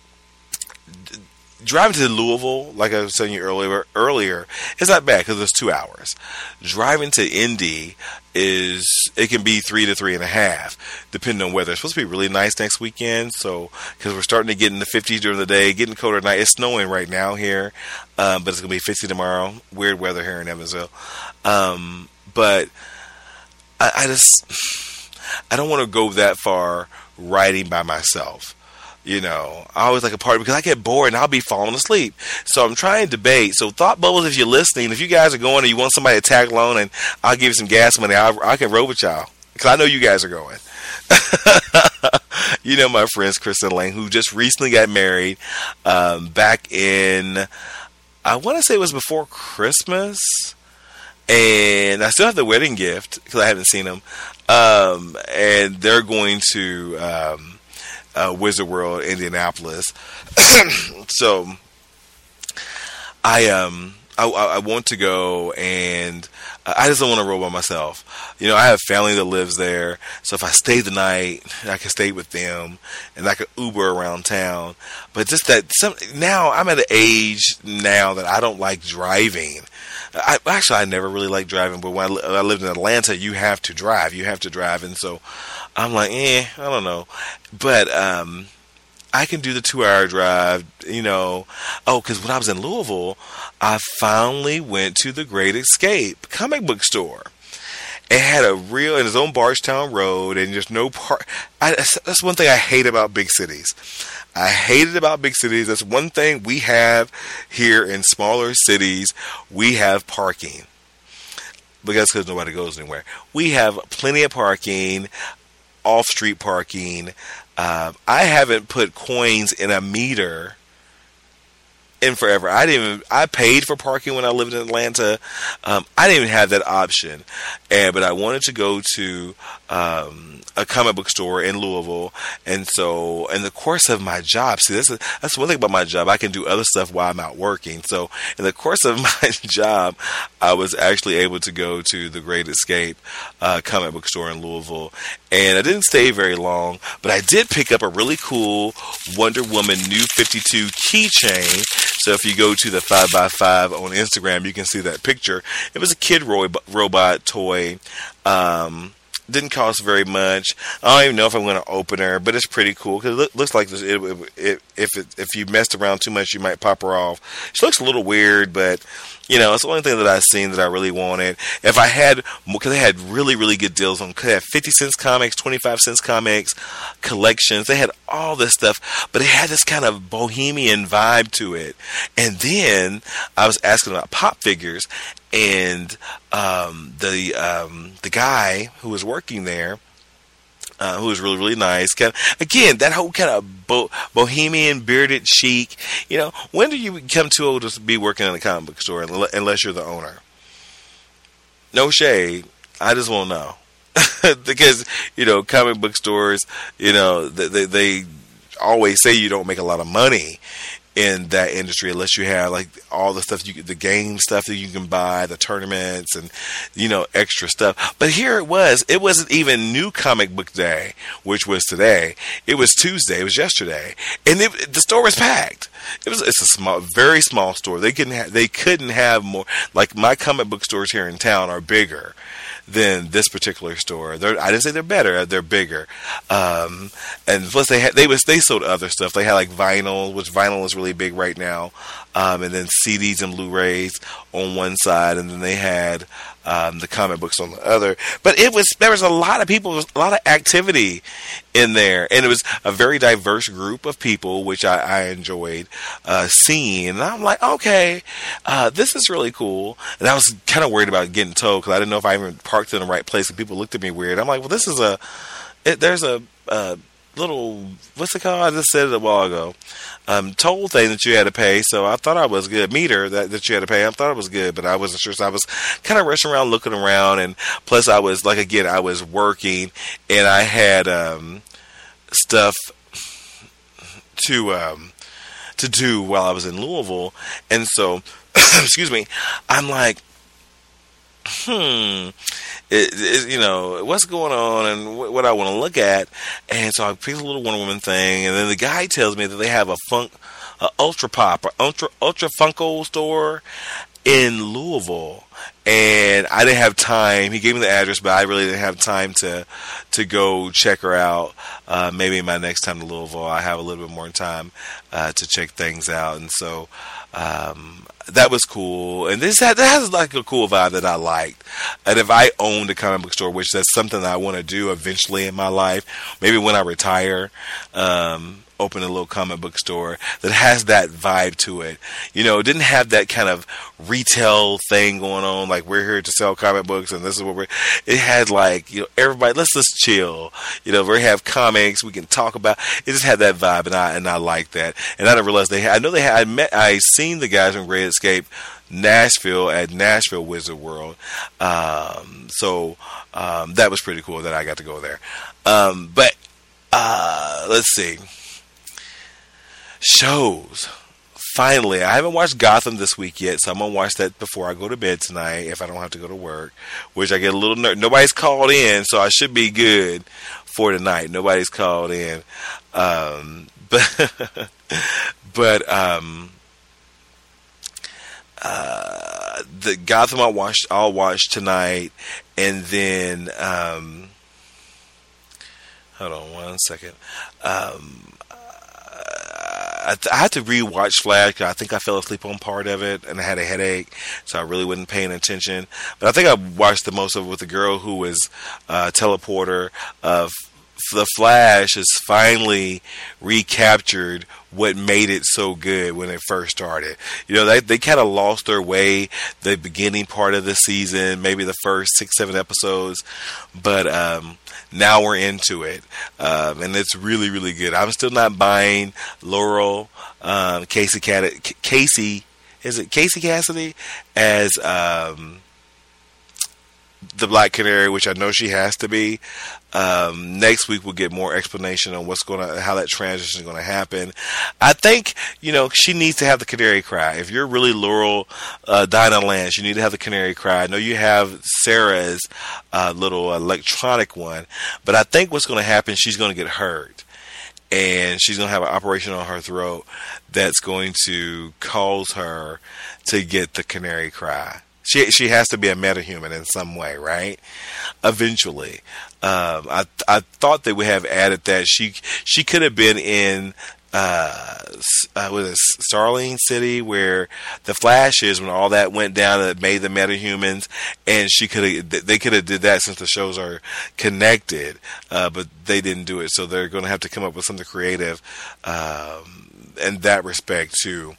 d- driving to Louisville, like I was telling you earlier, earlier, it's not bad because it's two hours. Driving to Indy is it can be three to three and a half, depending on weather. It's supposed to be really nice next weekend, so because we're starting to get in the fifties during the day, getting colder at night. It's snowing right now here, um, but it's gonna be fifty tomorrow. Weird weather here in Evansville, um, but I, I just I don't want to go that far riding by myself. You know, I always like a party because I get bored and I'll be falling asleep. So I'm trying to debate. So Thought Bubbles, if you're listening, if you guys are going and you want somebody to tag along and I'll give you some gas money, I'll, I can roll with y'all because I know you guys are going. You know my friends Chris and Lane, who just recently got married um, back in, I want to say it was before Christmas. And I still have the wedding gift because I haven't seen them. Um, and they're going to um, uh, Wizard World, Indianapolis. So I um I, I want to go, and I just don't want to roll by myself. You know, I have family that lives there, so if I stay the night, I can stay with them, and I can Uber around town. But just that some now I'm at an age now that I don't like driving. I, actually, I never really liked driving, but when I, I lived in Atlanta, you have to drive. You have to drive, and so I'm like, eh, I don't know. But um, I can do the two-hour drive, you know. Oh, because when I was in Louisville, I finally went to the Great Escape comic book store. It had a real, in its own Bardstown Road, and there's no park. I, that's one thing I hate about big cities. I hate it about big cities. That's one thing we have here in smaller cities. We have parking. Because because nobody goes anywhere. We have plenty of parking, off-street parking. Uh, I haven't put coins in a meter in forever. I didn't even, I paid for parking when I lived in Atlanta. Um, I didn't even have that option. And, but I wanted to go to, um, a comic book store in Louisville. And so in the course of my job, see, this is, that's one thing about my job. I can do other stuff while I'm out working. So in the course of my job, I was actually able to go to the Great Escape, uh, comic book store in Louisville. And I didn't stay very long, but I did pick up a really cool Wonder Woman New fifty-two keychain. So if you go to the five by five on Instagram, you can see that picture. It was a kid ro- robot toy. Um, didn't cost very much. I don't even know if I'm going to open her, but it's pretty cool because it look, looks like this, it, it, it, if it, if you messed around too much, you might pop her off. She looks a little weird, but you know, it's the only thing that I've seen that I really wanted. If I had, because they had really, really good deals on, they had fifty cents comics, twenty-five cents comics, collections. They had all this stuff, but it had this kind of bohemian vibe to it. And then I was asking about pop figures, and um, the um, the guy who was working there, Uh, who was really, really nice. Kind of, again, that whole kind of bo- bohemian, bearded chic. You know, when do you become too old to be working in a comic book store unless you're the owner? No shade. I just won't know. Because, you know, comic book stores, you know, they, they, they always say you don't make a lot of money in that industry unless you have like all the stuff you the game stuff that you can buy, the tournaments and you know extra stuff. But here it was, it wasn't even New Comic Book Day, which was today. It was Tuesday, it was yesterday, and it, the store was packed. It was it's a small, very small store. They couldn't ha- they couldn't have more. Like my comic book stores here in town are bigger than this particular store. They're, I didn't say they're better; they're bigger. Um, and plus, they had they was they sold other stuff. They had like vinyl, which vinyl is really big right now, um, and then C Ds and Blu-rays on one side, and then they had um, the comic books on the other. But it was there was a lot of people, a lot of activity in there, and it was a very diverse group of people, which I, I enjoyed uh, seeing. And I'm like, okay, uh, this is really cool. And I was kind of worried about getting towed because I didn't know if I even parked in the right place, and people looked at me weird. I'm like, well, this is a it, there's a, a little what's it called? I just said it a while ago. Um, toll thing that you had to pay, so I thought I was good. Meter that, that you had to pay, I thought it was good, but I wasn't sure. So I was kind of rushing around, looking around, and plus I was like again, I was working, and I had um, stuff to um, to do while I was in Louisville, and so excuse me, I'm like, hmm. It, it, you know, what's going on and what, what I want to look at. And so I picked a little Wonder Woman thing. And then the guy tells me that they have a funk, a Ultra Pop or Ultra, Ultra Funko store in Louisville. And I didn't have time. He gave me the address, but I really didn't have time to to go check her out. Uh, maybe my next time to Louisville, I have a little bit more time uh, to check things out. And so um, that was cool. And this had, that has like a cool vibe that I liked. And if I owned a comic book store, which that's something that I want to do eventually in my life, maybe when I retire, um, open a little comic book store that has that vibe to it. You know, it didn't have that kind of retail thing going on, like we're here to sell comic books and this is what we're, it had like, you know, everybody, let's just chill. You know, we have comics, we can talk about, it just had that vibe, and I, and I like that. And I didn't realize they had, I know they had, I met, I seen the guys from Great Escape Nashville at Nashville Wizard World. Um, so, um, that was pretty cool that I got to go there. Um, but, uh, let's see. Shows. Finally, I haven't watched Gotham this week yet, so I'm going to watch that before I go to bed tonight if I don't have to go to work, which I get a little nervous. Nobody's called in, so I should be good for tonight. Nobody's called in. Um, but, but um, uh, the Gotham I watched, I'll watch tonight, and then, um, hold on one second. Um, I, th- I had to rewatch Flash because I think I fell asleep on part of it and I had a headache, so I really wasn't paying attention. But I think I watched the most of it with the girl who was uh, teleporter of the Flash has finally recaptured what made it so good when it first started. You know, they they kind of lost their way the beginning part of the season, maybe the first six, seven episodes, but um, now we're into it, um, and it's really, really good. I'm still not buying Laurel um, Casey Cat- Casey is it Casey Cassidy as um, the Black Canary, which I know she has to be. Um, next week we'll get more explanation on what's going to, how that transition is going to happen. I think, you know, she needs to have the canary cry. If you're really Laurel, uh, Dinah Lance, you need to have the canary cry. I know you have Sarah's, uh, little electronic one, but I think what's going to happen, she's going to get hurt. And she's going to have an operation on her throat that's going to cause her to get the canary cry. She she has to be a metahuman in some way, right? Eventually, um, I I thought they would have added that she she could have been in uh, uh was it Starling City where the Flash is when all that went down that made the metahumans, and she could have they could have did that since the shows are connected, uh, but they didn't do it, so they're going to have to come up with something creative um, in that respect too.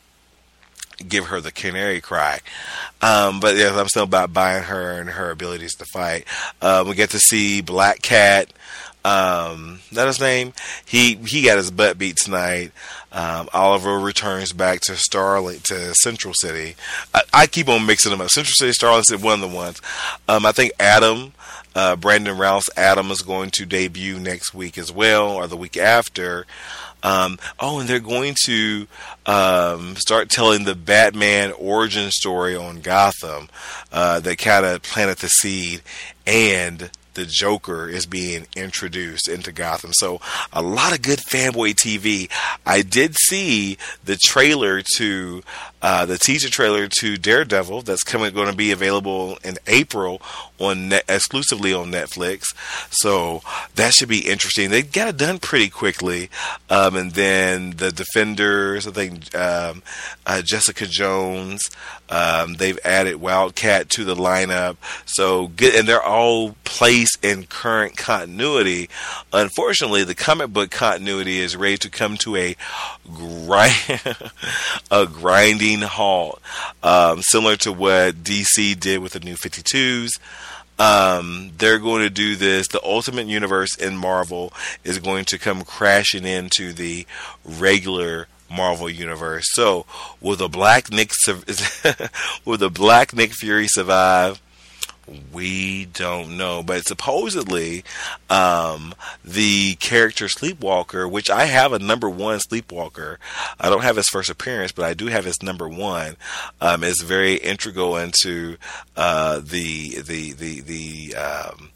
Give her the canary cry. Um, but yeah, I'm still about buying her and her abilities to fight. Uh, we get to see Black Cat. Um, that his name? He he got his butt beat tonight. Um, Oliver returns back to Starling to Central City. I, I keep on mixing them up. Central City, Starling City, one of the ones. Um, I think Adam, uh, Brandon Routh's Adam is going to debut next week as well, or the week after. Um, oh, and they're going to um, start telling the Batman origin story on Gotham. Uh, that kind of planted the seed, and the Joker is being introduced into Gotham. So a lot of good fanboy T V. I did see the trailer to uh, the teaser trailer to Daredevil that's coming going to be available in April on net, exclusively on Netflix. So that should be interesting. They got it done pretty quickly. Um, and then the Defenders, I think um, uh, Jessica Jones. Um, they've added Wildcat to the lineup. So good, and they're all placed in current continuity. Unfortunately, the comic book continuity is ready to come to a grind, a grinding halt, um, similar to what D C did with the New fifty-twos. Um, they're going to do this. The Ultimate Universe in Marvel is going to come crashing into the regular Marvel Universe. So, will the Black Nick will the Black Nick Fury survive? We don't know, but supposedly um, the character Sleepwalker, which I have a number one Sleepwalker, I don't have his first appearance, but I do have his number one, um, is very integral into uh, the the the the um,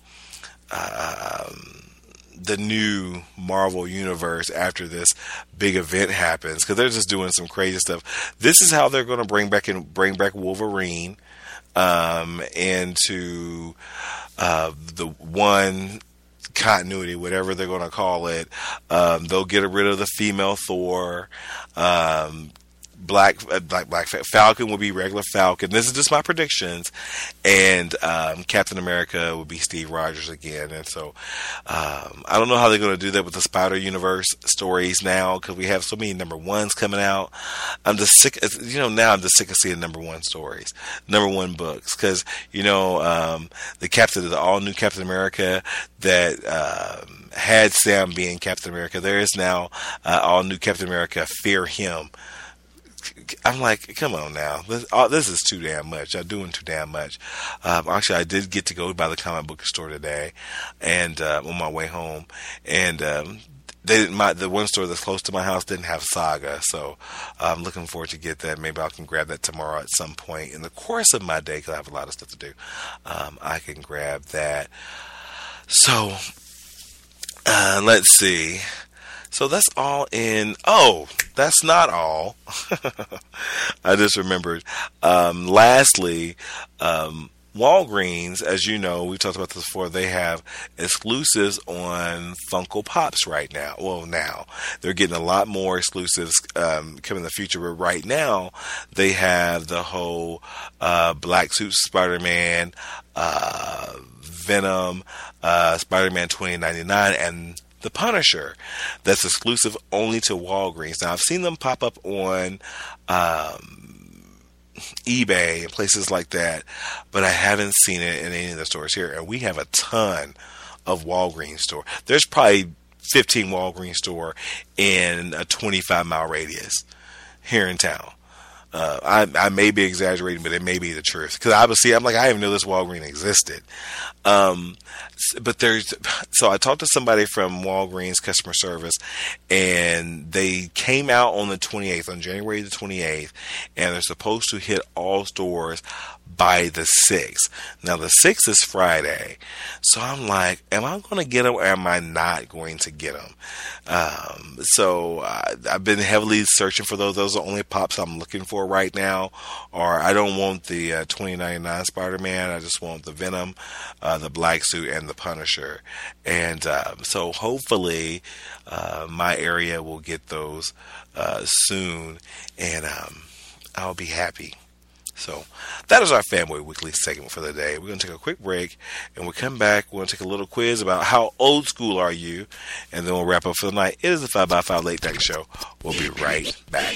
um, the new Marvel universe after this big event happens, because they're just doing some crazy stuff. This is how they're going to bring back and bring back Wolverine. Um, into uh, the one continuity, whatever they're going to call it. Um, they'll get rid of the female Thor. Um, Black, uh, Black, Black Falcon will be regular Falcon. This is just my predictions. And um, Captain America will be Steve Rogers again. And so um, I don't know how they're going to do that with the Spider Universe stories now, because we have so many number ones coming out. I'm just sick, you know, now I'm just sick of seeing number one stories, number one books, because, you know, um, the Captain, the all new Captain America that um, had Sam being Captain America, there is now uh, all new Captain America, Fear Him. I'm like, come on now. This, oh, this is too damn much. I'm doing too damn much. Um, actually, I did get to go by the comic book store today, and uh, on my way home, and um, they didn't. My the one store that's close to my house didn't have Saga, so I'm looking forward to get that. Maybe I can grab that tomorrow at some point in the course of my day, because I have a lot of stuff to do. Um, I can grab that. So uh, let's see. So that's all in. Oh, that's not all. I just remembered. Um, lastly, um, Walgreens, as you know, we talked about this before, they have exclusives on Funko Pops right now. Well, now. They're getting a lot more exclusives um, coming in the future, but right now they have the whole uh, Black Suit Spider-Man, uh, Venom, uh, Spider-Man twenty ninety-nine, and The Punisher. That's exclusive only to Walgreens. Now, I've seen them pop up on um, eBay and places like that, but I haven't seen it in any of the stores here. And we have a ton of Walgreens store. There's probably fifteen Walgreens store in a twenty-five mile radius here in town. Uh, I, I may be exaggerating, but it may be the truth. Because obviously, I'm like, I didn't know this Walgreens existed. Um, but there's, so I talked to somebody from Walgreens customer service, and they came out on the twenty-eighth, on January the twenty-eighth, and they're supposed to hit all stores by the sixth. Now, the sixth is Friday. So I'm like, am I going to get them or am I not going to get them? Um, so uh, I've been heavily searching for those. Those are the only pops I'm looking for right now. Or I don't want the uh, twenty ninety-nine Spider-Man. I just want the Venom, uh, the Black Suit, and the Punisher. And uh, so hopefully uh, my area will get those uh, soon. And um, I'll be happy. So that is our Fanboy Weekly segment for the day. We're going to take a quick break, and we'll come back. We're going to take a little quiz about how old school are you, and then we'll wrap up for the night. It is the five by five Late Night Show. We'll be right back.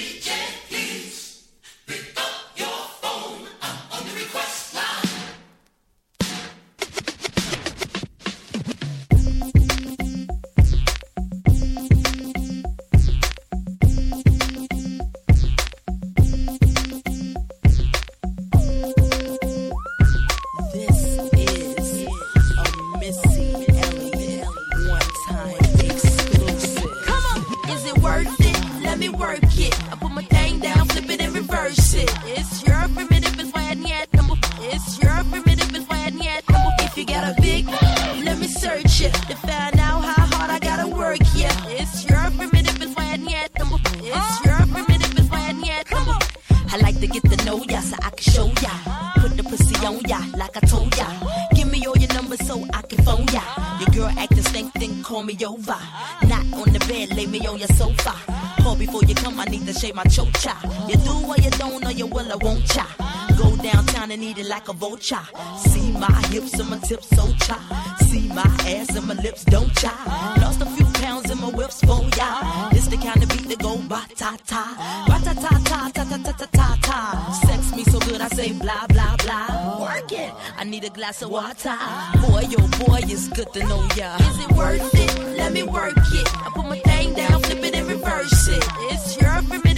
My chocha. You do what you don't or you will I won't cha. Go downtown and eat it like a vulture. See my hips and my tips so cha. See my ass and my lips don't cha. Lost a few pounds in my whips for ya. This the kind of beat that go ba ta ta. Ba ta ta ta ta ta ta ta ta ta. Sex me so good I say blah blah blah. Work it. I need a glass of water. Boy, oh boy, it's good to know ya. Is it worth it? Let me work it. I put my thing down, flip it and reverse it. It's your primitive.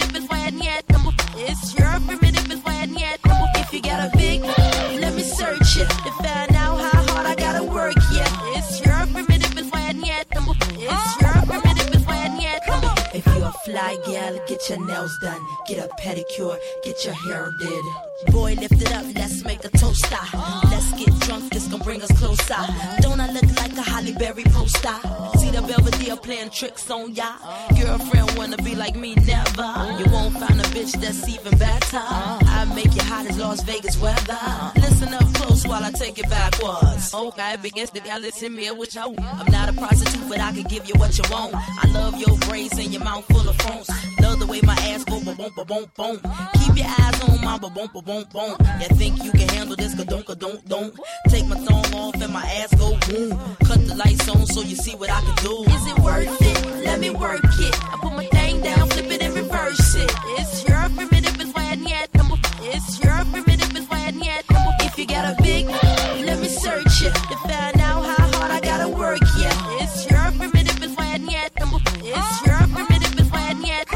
It's your primitive is when yet. If you got a big, let me search it to find out how hard I gotta work. Yeah, it's your primitive is when yet. It's your primitive is when yet. If you a fly gal, get your nails done, get a pedicure, get your hair did. Boy, lift it up, let's make a toaster. Let's get drunk, this gon' bring us closer. Don't I look like a Halle Berry poster? See the Belvedere playing tricks on ya. Girlfriend wanna be like me, never. You won't find a bitch that's even better. I make it hot as Las Vegas weather. Listen up close while I take it backwards. Okay, begins to Dallas in me with you. I'm not a prostitute, but I can give you what you want. I love your braids and your mouth full of phones. Love the way my ass go ba-boom, ba-boom, boom. Keep your eyes on my ba-boom, ba-boom, boom. You think you can handle this? Ka-don't, ka-don't, don't. Take my thong off and my ass go boom. Cut the lights on so you see what I can do. Is it worth it? Let me work it. I put my thing down, flip it and reverse it. It's your primitive is when yet. It's your primitive is when yet. If you got a big, let me search it to find out how hard I gotta work. Yeah, it's your primitive is when yet. It's your primitive is when yet.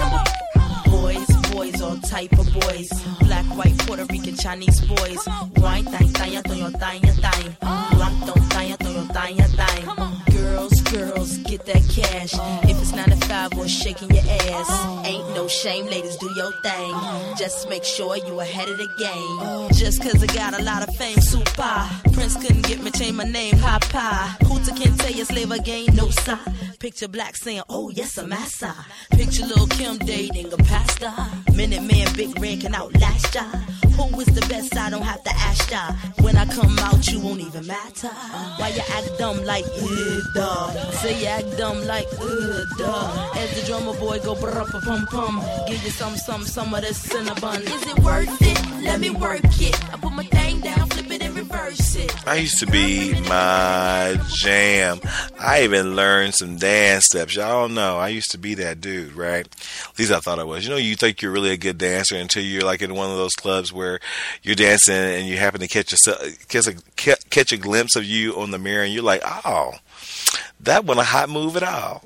Boys, boys, all type of boys. Black, white, Puerto Rican, Chinese boys. Wine, thang, thang, thang, thang, thang. Blanc, don't thang, thang, thang, thang. Girls, girls, get that cash. If it's nine to five or shaking your ass, ain't no shame, ladies, do your thing. Just make sure you ahead of the game. Just cause I got a lot of fame, super. Prince couldn't get me, change my name, Papa. Hooter can't tell you slave again, no sign. Picture Black saying, oh yes, I'm massa. Picture Lil' Kim dating a pastor. Minute Man, Big Red can outlast ya. Who is the best? I don't have to ask ya. When I come out, you won't even matter. Why you act dumb like, ugh, duh. Say you act dumb like, ugh, duh. As the drummer boy go brr pa pum pum. Give you some, some, some of this cinnabon. Is it worth it? Let me work it. I put my thing down, flip it and reverse it. I used to be my jam. I even learned some dance steps. Y'all don't know. I used to be that dude, right? At least I thought I was. You know, you think you're really a good dancer until you're like in one of those clubs where you're dancing and you happen to catch a, catch a, catch a glimpse of you on the mirror and you're like, oh, that wasn't a hot move at all.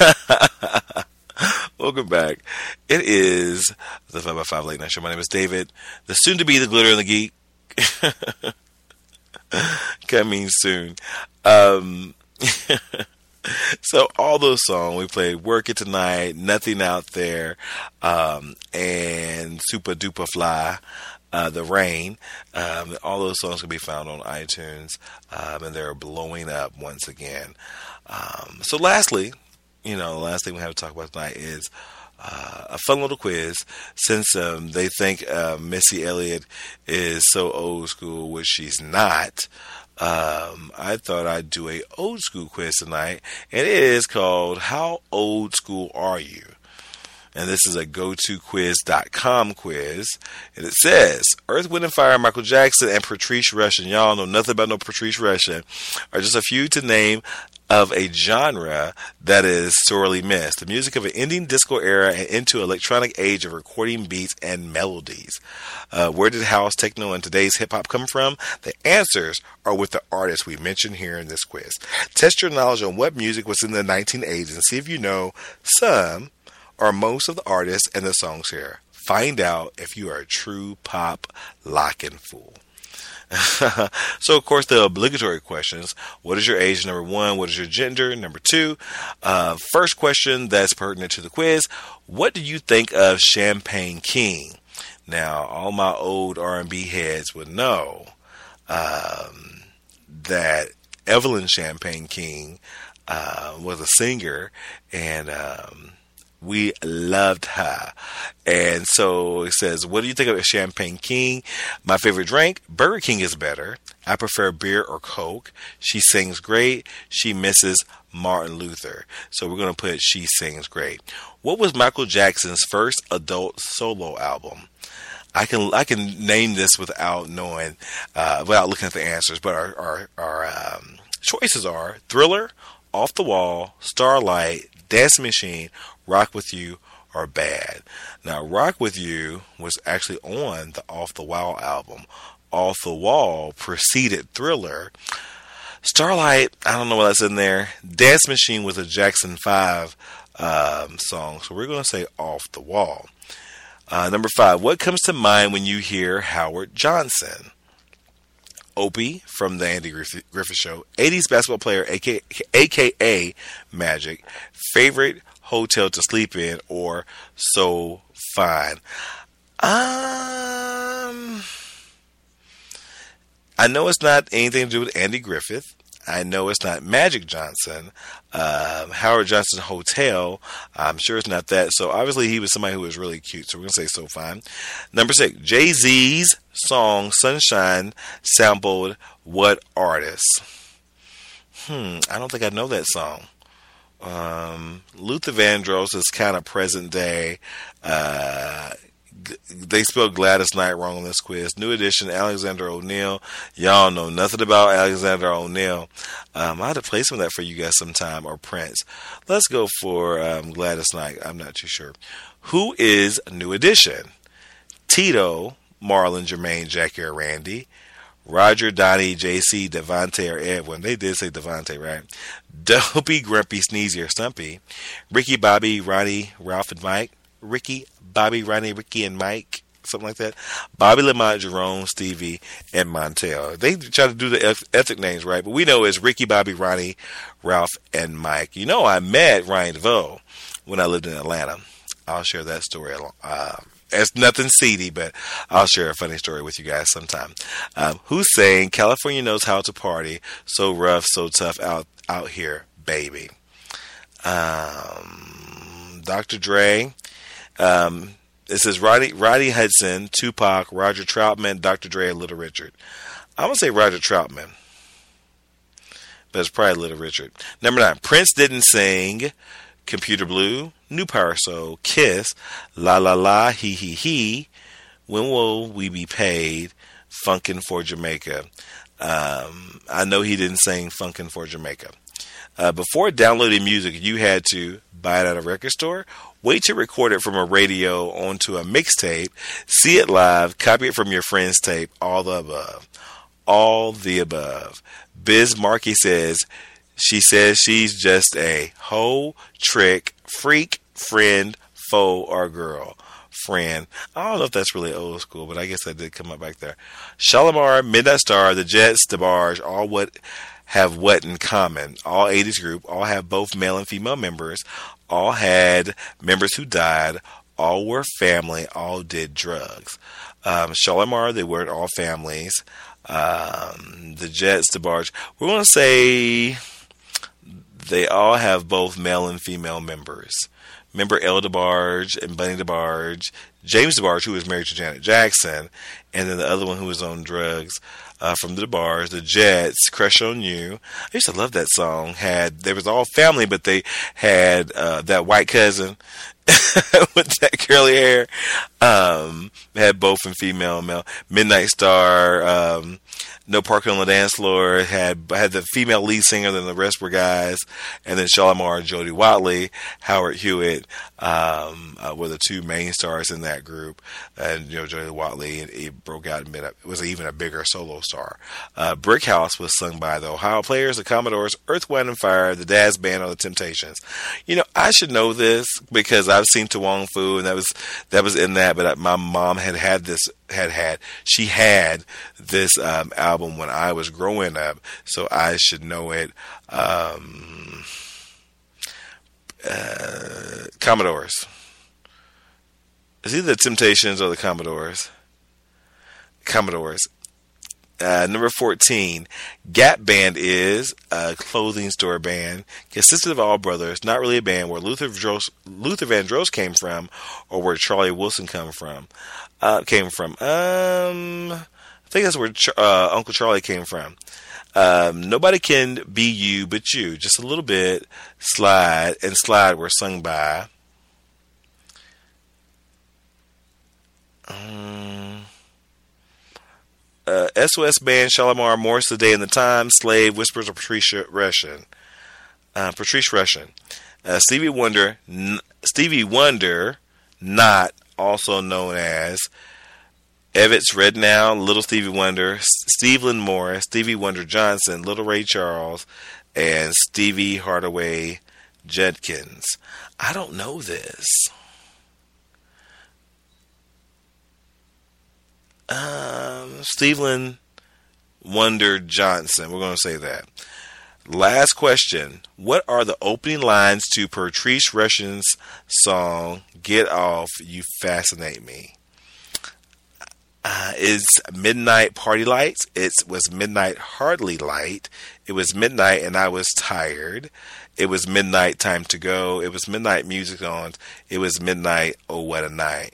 Welcome back. It is the five by five Late Night Show. My name is David, the soon-to-be the Glitter and the Geek. Coming soon. Um, so all those songs we played, "Work It Tonight," "Nothing Out There," um, and "Super Duper Fly," uh, "The Rain." Um, all those songs can be found on iTunes, um, and they're blowing up once again. Um, so lastly, you know, the last thing we have to talk about tonight is Uh, a fun little quiz. Since um, they think uh, Missy Elliott is so old school, which she's not, um, I thought I'd do a old school quiz tonight, and it is called "How Old School Are You?" And this is a go to quiz dot com quiz. And it says, Earth, Wind and Fire, Michael Jackson, and Patrice Rushen, y'all know nothing about no Patrice Rushen, are just a few to name of a genre that is sorely missed. The music of an ending disco era and into electronic age of recording beats and melodies. Uh, where did house, techno, and today's hip-hop come from? The answers are with the artists we mentioned here in this quiz. Test your knowledge on what music was in the nineteen eighties and see if you know some or most of the artists and the songs here. Find out if you are a true pop lockin' fool. So, of course, the obligatory questions. What is your age? Number one. What is your gender? Number two. Uh, first question that's pertinent to the quiz. What do you think of Champagne King? Now, all my old R and B heads would know um, that Evelyn Champagne King uh, was a singer, and um, we loved her. And so it says, what do you think of Champagne King? My favorite drink? Burger King is better. I prefer beer or Coke. She sings great. She misses Martin Luther. So we're going to put she sings great. What was Michael Jackson's first adult solo album? I can I can name this without knowing, uh, without looking at the answers, but our, our, our um, choices are Thriller, Off the Wall, Starlight, Dancing Machine, Rock With You, or Bad. Now, Rock With You was actually on the Off the Wall album. Off the Wall preceded Thriller. Starlight, I don't know what that's in there. Dance Machine was a Jackson five um, song, so we're going to say Off the Wall. Uh, number five, what comes to mind when you hear Howard Johnson? Opie from the Andy Griffith, Griffith Show, eighties basketball player, aka, A K A Magic, favorite hotel to sleep in, or So Fine. Um, I know it's not anything to do with Andy Griffith. I know it's not Magic Johnson. Um, Howard Johnson Hotel, I'm sure it's not that. So obviously he was somebody who was really cute. So we're going to say So Fine. Number six, Jay-Z's song Sunshine sampled what artist? Hmm, I don't think I know that song. Um, Luther Vandross is kind of present day. Uh, They spelled Gladys Knight wrong on this quiz. New Edition, Alexander O'Neal. Y'all know nothing about Alexander O'Neal. Um, I had to play some of that for you guys sometime, or Prince. Let's go for um, Gladys Knight. I'm not too sure. Who is New Edition? Tito, Marlon, Jermaine, Jackie, or Randy. Roger, Donnie, J C, Devontae, or Edwin. They did say Devontae, right? Dopey, Grumpy, Sneezy, or Stumpy. Ricky, Bobby, Ronnie, Ralph, and Mike. Ricky, Bobby, Ronnie, Ricky, and Mike, something like that. Bobby, Lamont, Jerome, Stevie, and Montel. They try to do the ethnic names right, but we know it's Ricky, Bobby, Ronnie, Ralph, and Mike. You know, I met Ryan DeVoe when I lived in Atlanta. I'll share that story. Uh, it's nothing seedy, but I'll share a funny story with you guys sometime. Um, who's saying California knows how to party? So rough, so tough out out here, baby. Um, Doctor Dre. Um, it says Roddy, Roddy Hudson, Tupac, Roger Troutman, Doctor Dre, and Little Richard. I'm going to say Roger Troutman, but it's probably Little Richard. Number nine, Prince didn't sing Computer Blue, New Power Soul, Kiss, La La La, He He He, When Will We Be Paid, Funkin' for Jamaica. Um, I know he didn't sing Funkin' for Jamaica. Uh, before downloading music, you had to buy it at a record store, wait to record it from a radio onto a mixtape, see it live, copy it from your friend's tape, all the above. All the above. Biz Markie says, she says she's just a hoe, trick, freak, friend, foe, or girl. Friend. I don't know if that's really old school, but I guess that did come up back there. Shalimar, Midnight Star, the Jets, DeBarge, all what have what in common? All eighties group, all have both male and female members, all had members who died, all were family, all did drugs. Um, Shalimar, they weren't all families. Um, the Jets, DeBarge, we're going to say they all have both male and female members. Remember El DeBarge and Bunny DeBarge, James DeBarge, who was married to Janet Jackson, and then the other one who was on drugs uh, from the DeBarge, the Jets, Crush on You. I used to love that song. Had There was all family, but they had uh, that white cousin with that curly hair. Um, had both in female and male. Midnight Star, um, No Parking on the Dance Floor, had had the female lead singer, then the rest were guys, and then Shalimar and Jody Watley, Howard Hewitt um, uh, were the two main stars in that group, and you know Jody Watley he broke out and it was even a bigger solo star. Uh, Brick House was sung by the Ohio Players, the Commodores, Earth, Wind and Fire, the Daz Band, or the Temptations. You know, I should know this because I've seen Tawong Fu, and that was that was in that, but my mom had had this had had she had this um, album when I was growing up, so I should know it. Um, uh, Commodores. It's either the Temptations or the Commodores. Commodores. Uh, number fourteen, Gap Band is a clothing store band consisted of all brothers, not really a band where Luther Vandross, Luther Vandross came from or where Charlie Wilson come from. Uh, came from. Um, I think that's where Ch- uh, Uncle Charlie came from. Um, Nobody Can Be You But You. Just a little bit. Slide and Slide were sung by. Um, uh, S O S Band, Shalimar, Morris the Day and the Time, Slave, Whispers of Patricia Rushen. Uh, Patrice Rushen. Uh, Stevie Wonder, n- Stevie Wonder, not also known as Evans Redknapp, Little Stevie Wonder, Stevland Morris, Stevie Wonder Johnson, Little Ray Charles, and Stevie Hardaway Judkins. I don't know this. Um, Stevland Wonder Johnson. We're going to say that. Last question. What are the opening lines to Patrice Rushen's song, Get Off, You Fascinate Me? Uh, it's Midnight Party Lights. It was Midnight Hardly Light. It was Midnight and I Was Tired. It was Midnight Time to Go. It was Midnight Music On. It was Midnight Oh What a Night.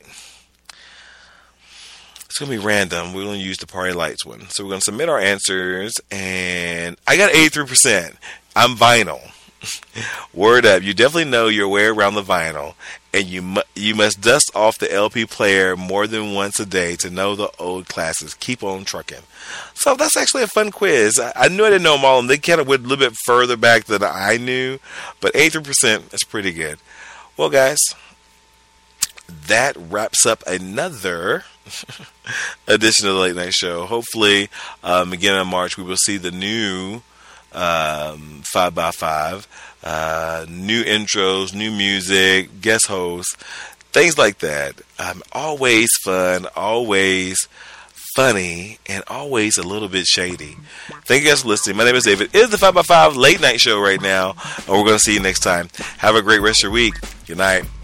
It's going to be random. We're going to use the Party Lights one. So we're going to submit our answers, and I got eighty-three percent. I'm vinyl. Word up. You definitely know your way around the vinyl, and you mu- you must dust off the L P player more than once a day to know the old classics. Keep on trucking. So that's actually a fun quiz. I, I knew I didn't know them all, and they kind of went a little bit further back than I knew, but eighty-three percent is pretty good. Well, guys, that wraps up another edition of the Late Night Show. Hopefully, um, again in March, we will see the new um, five by five, uh, new intros, new music, guest hosts, things like that. Um, always fun, always funny, and always a little bit shady. Thank you guys for listening. My name is David. It is the five by five Late Night Show right now, and we're going to see you next time. Have a great rest of your week. Good night.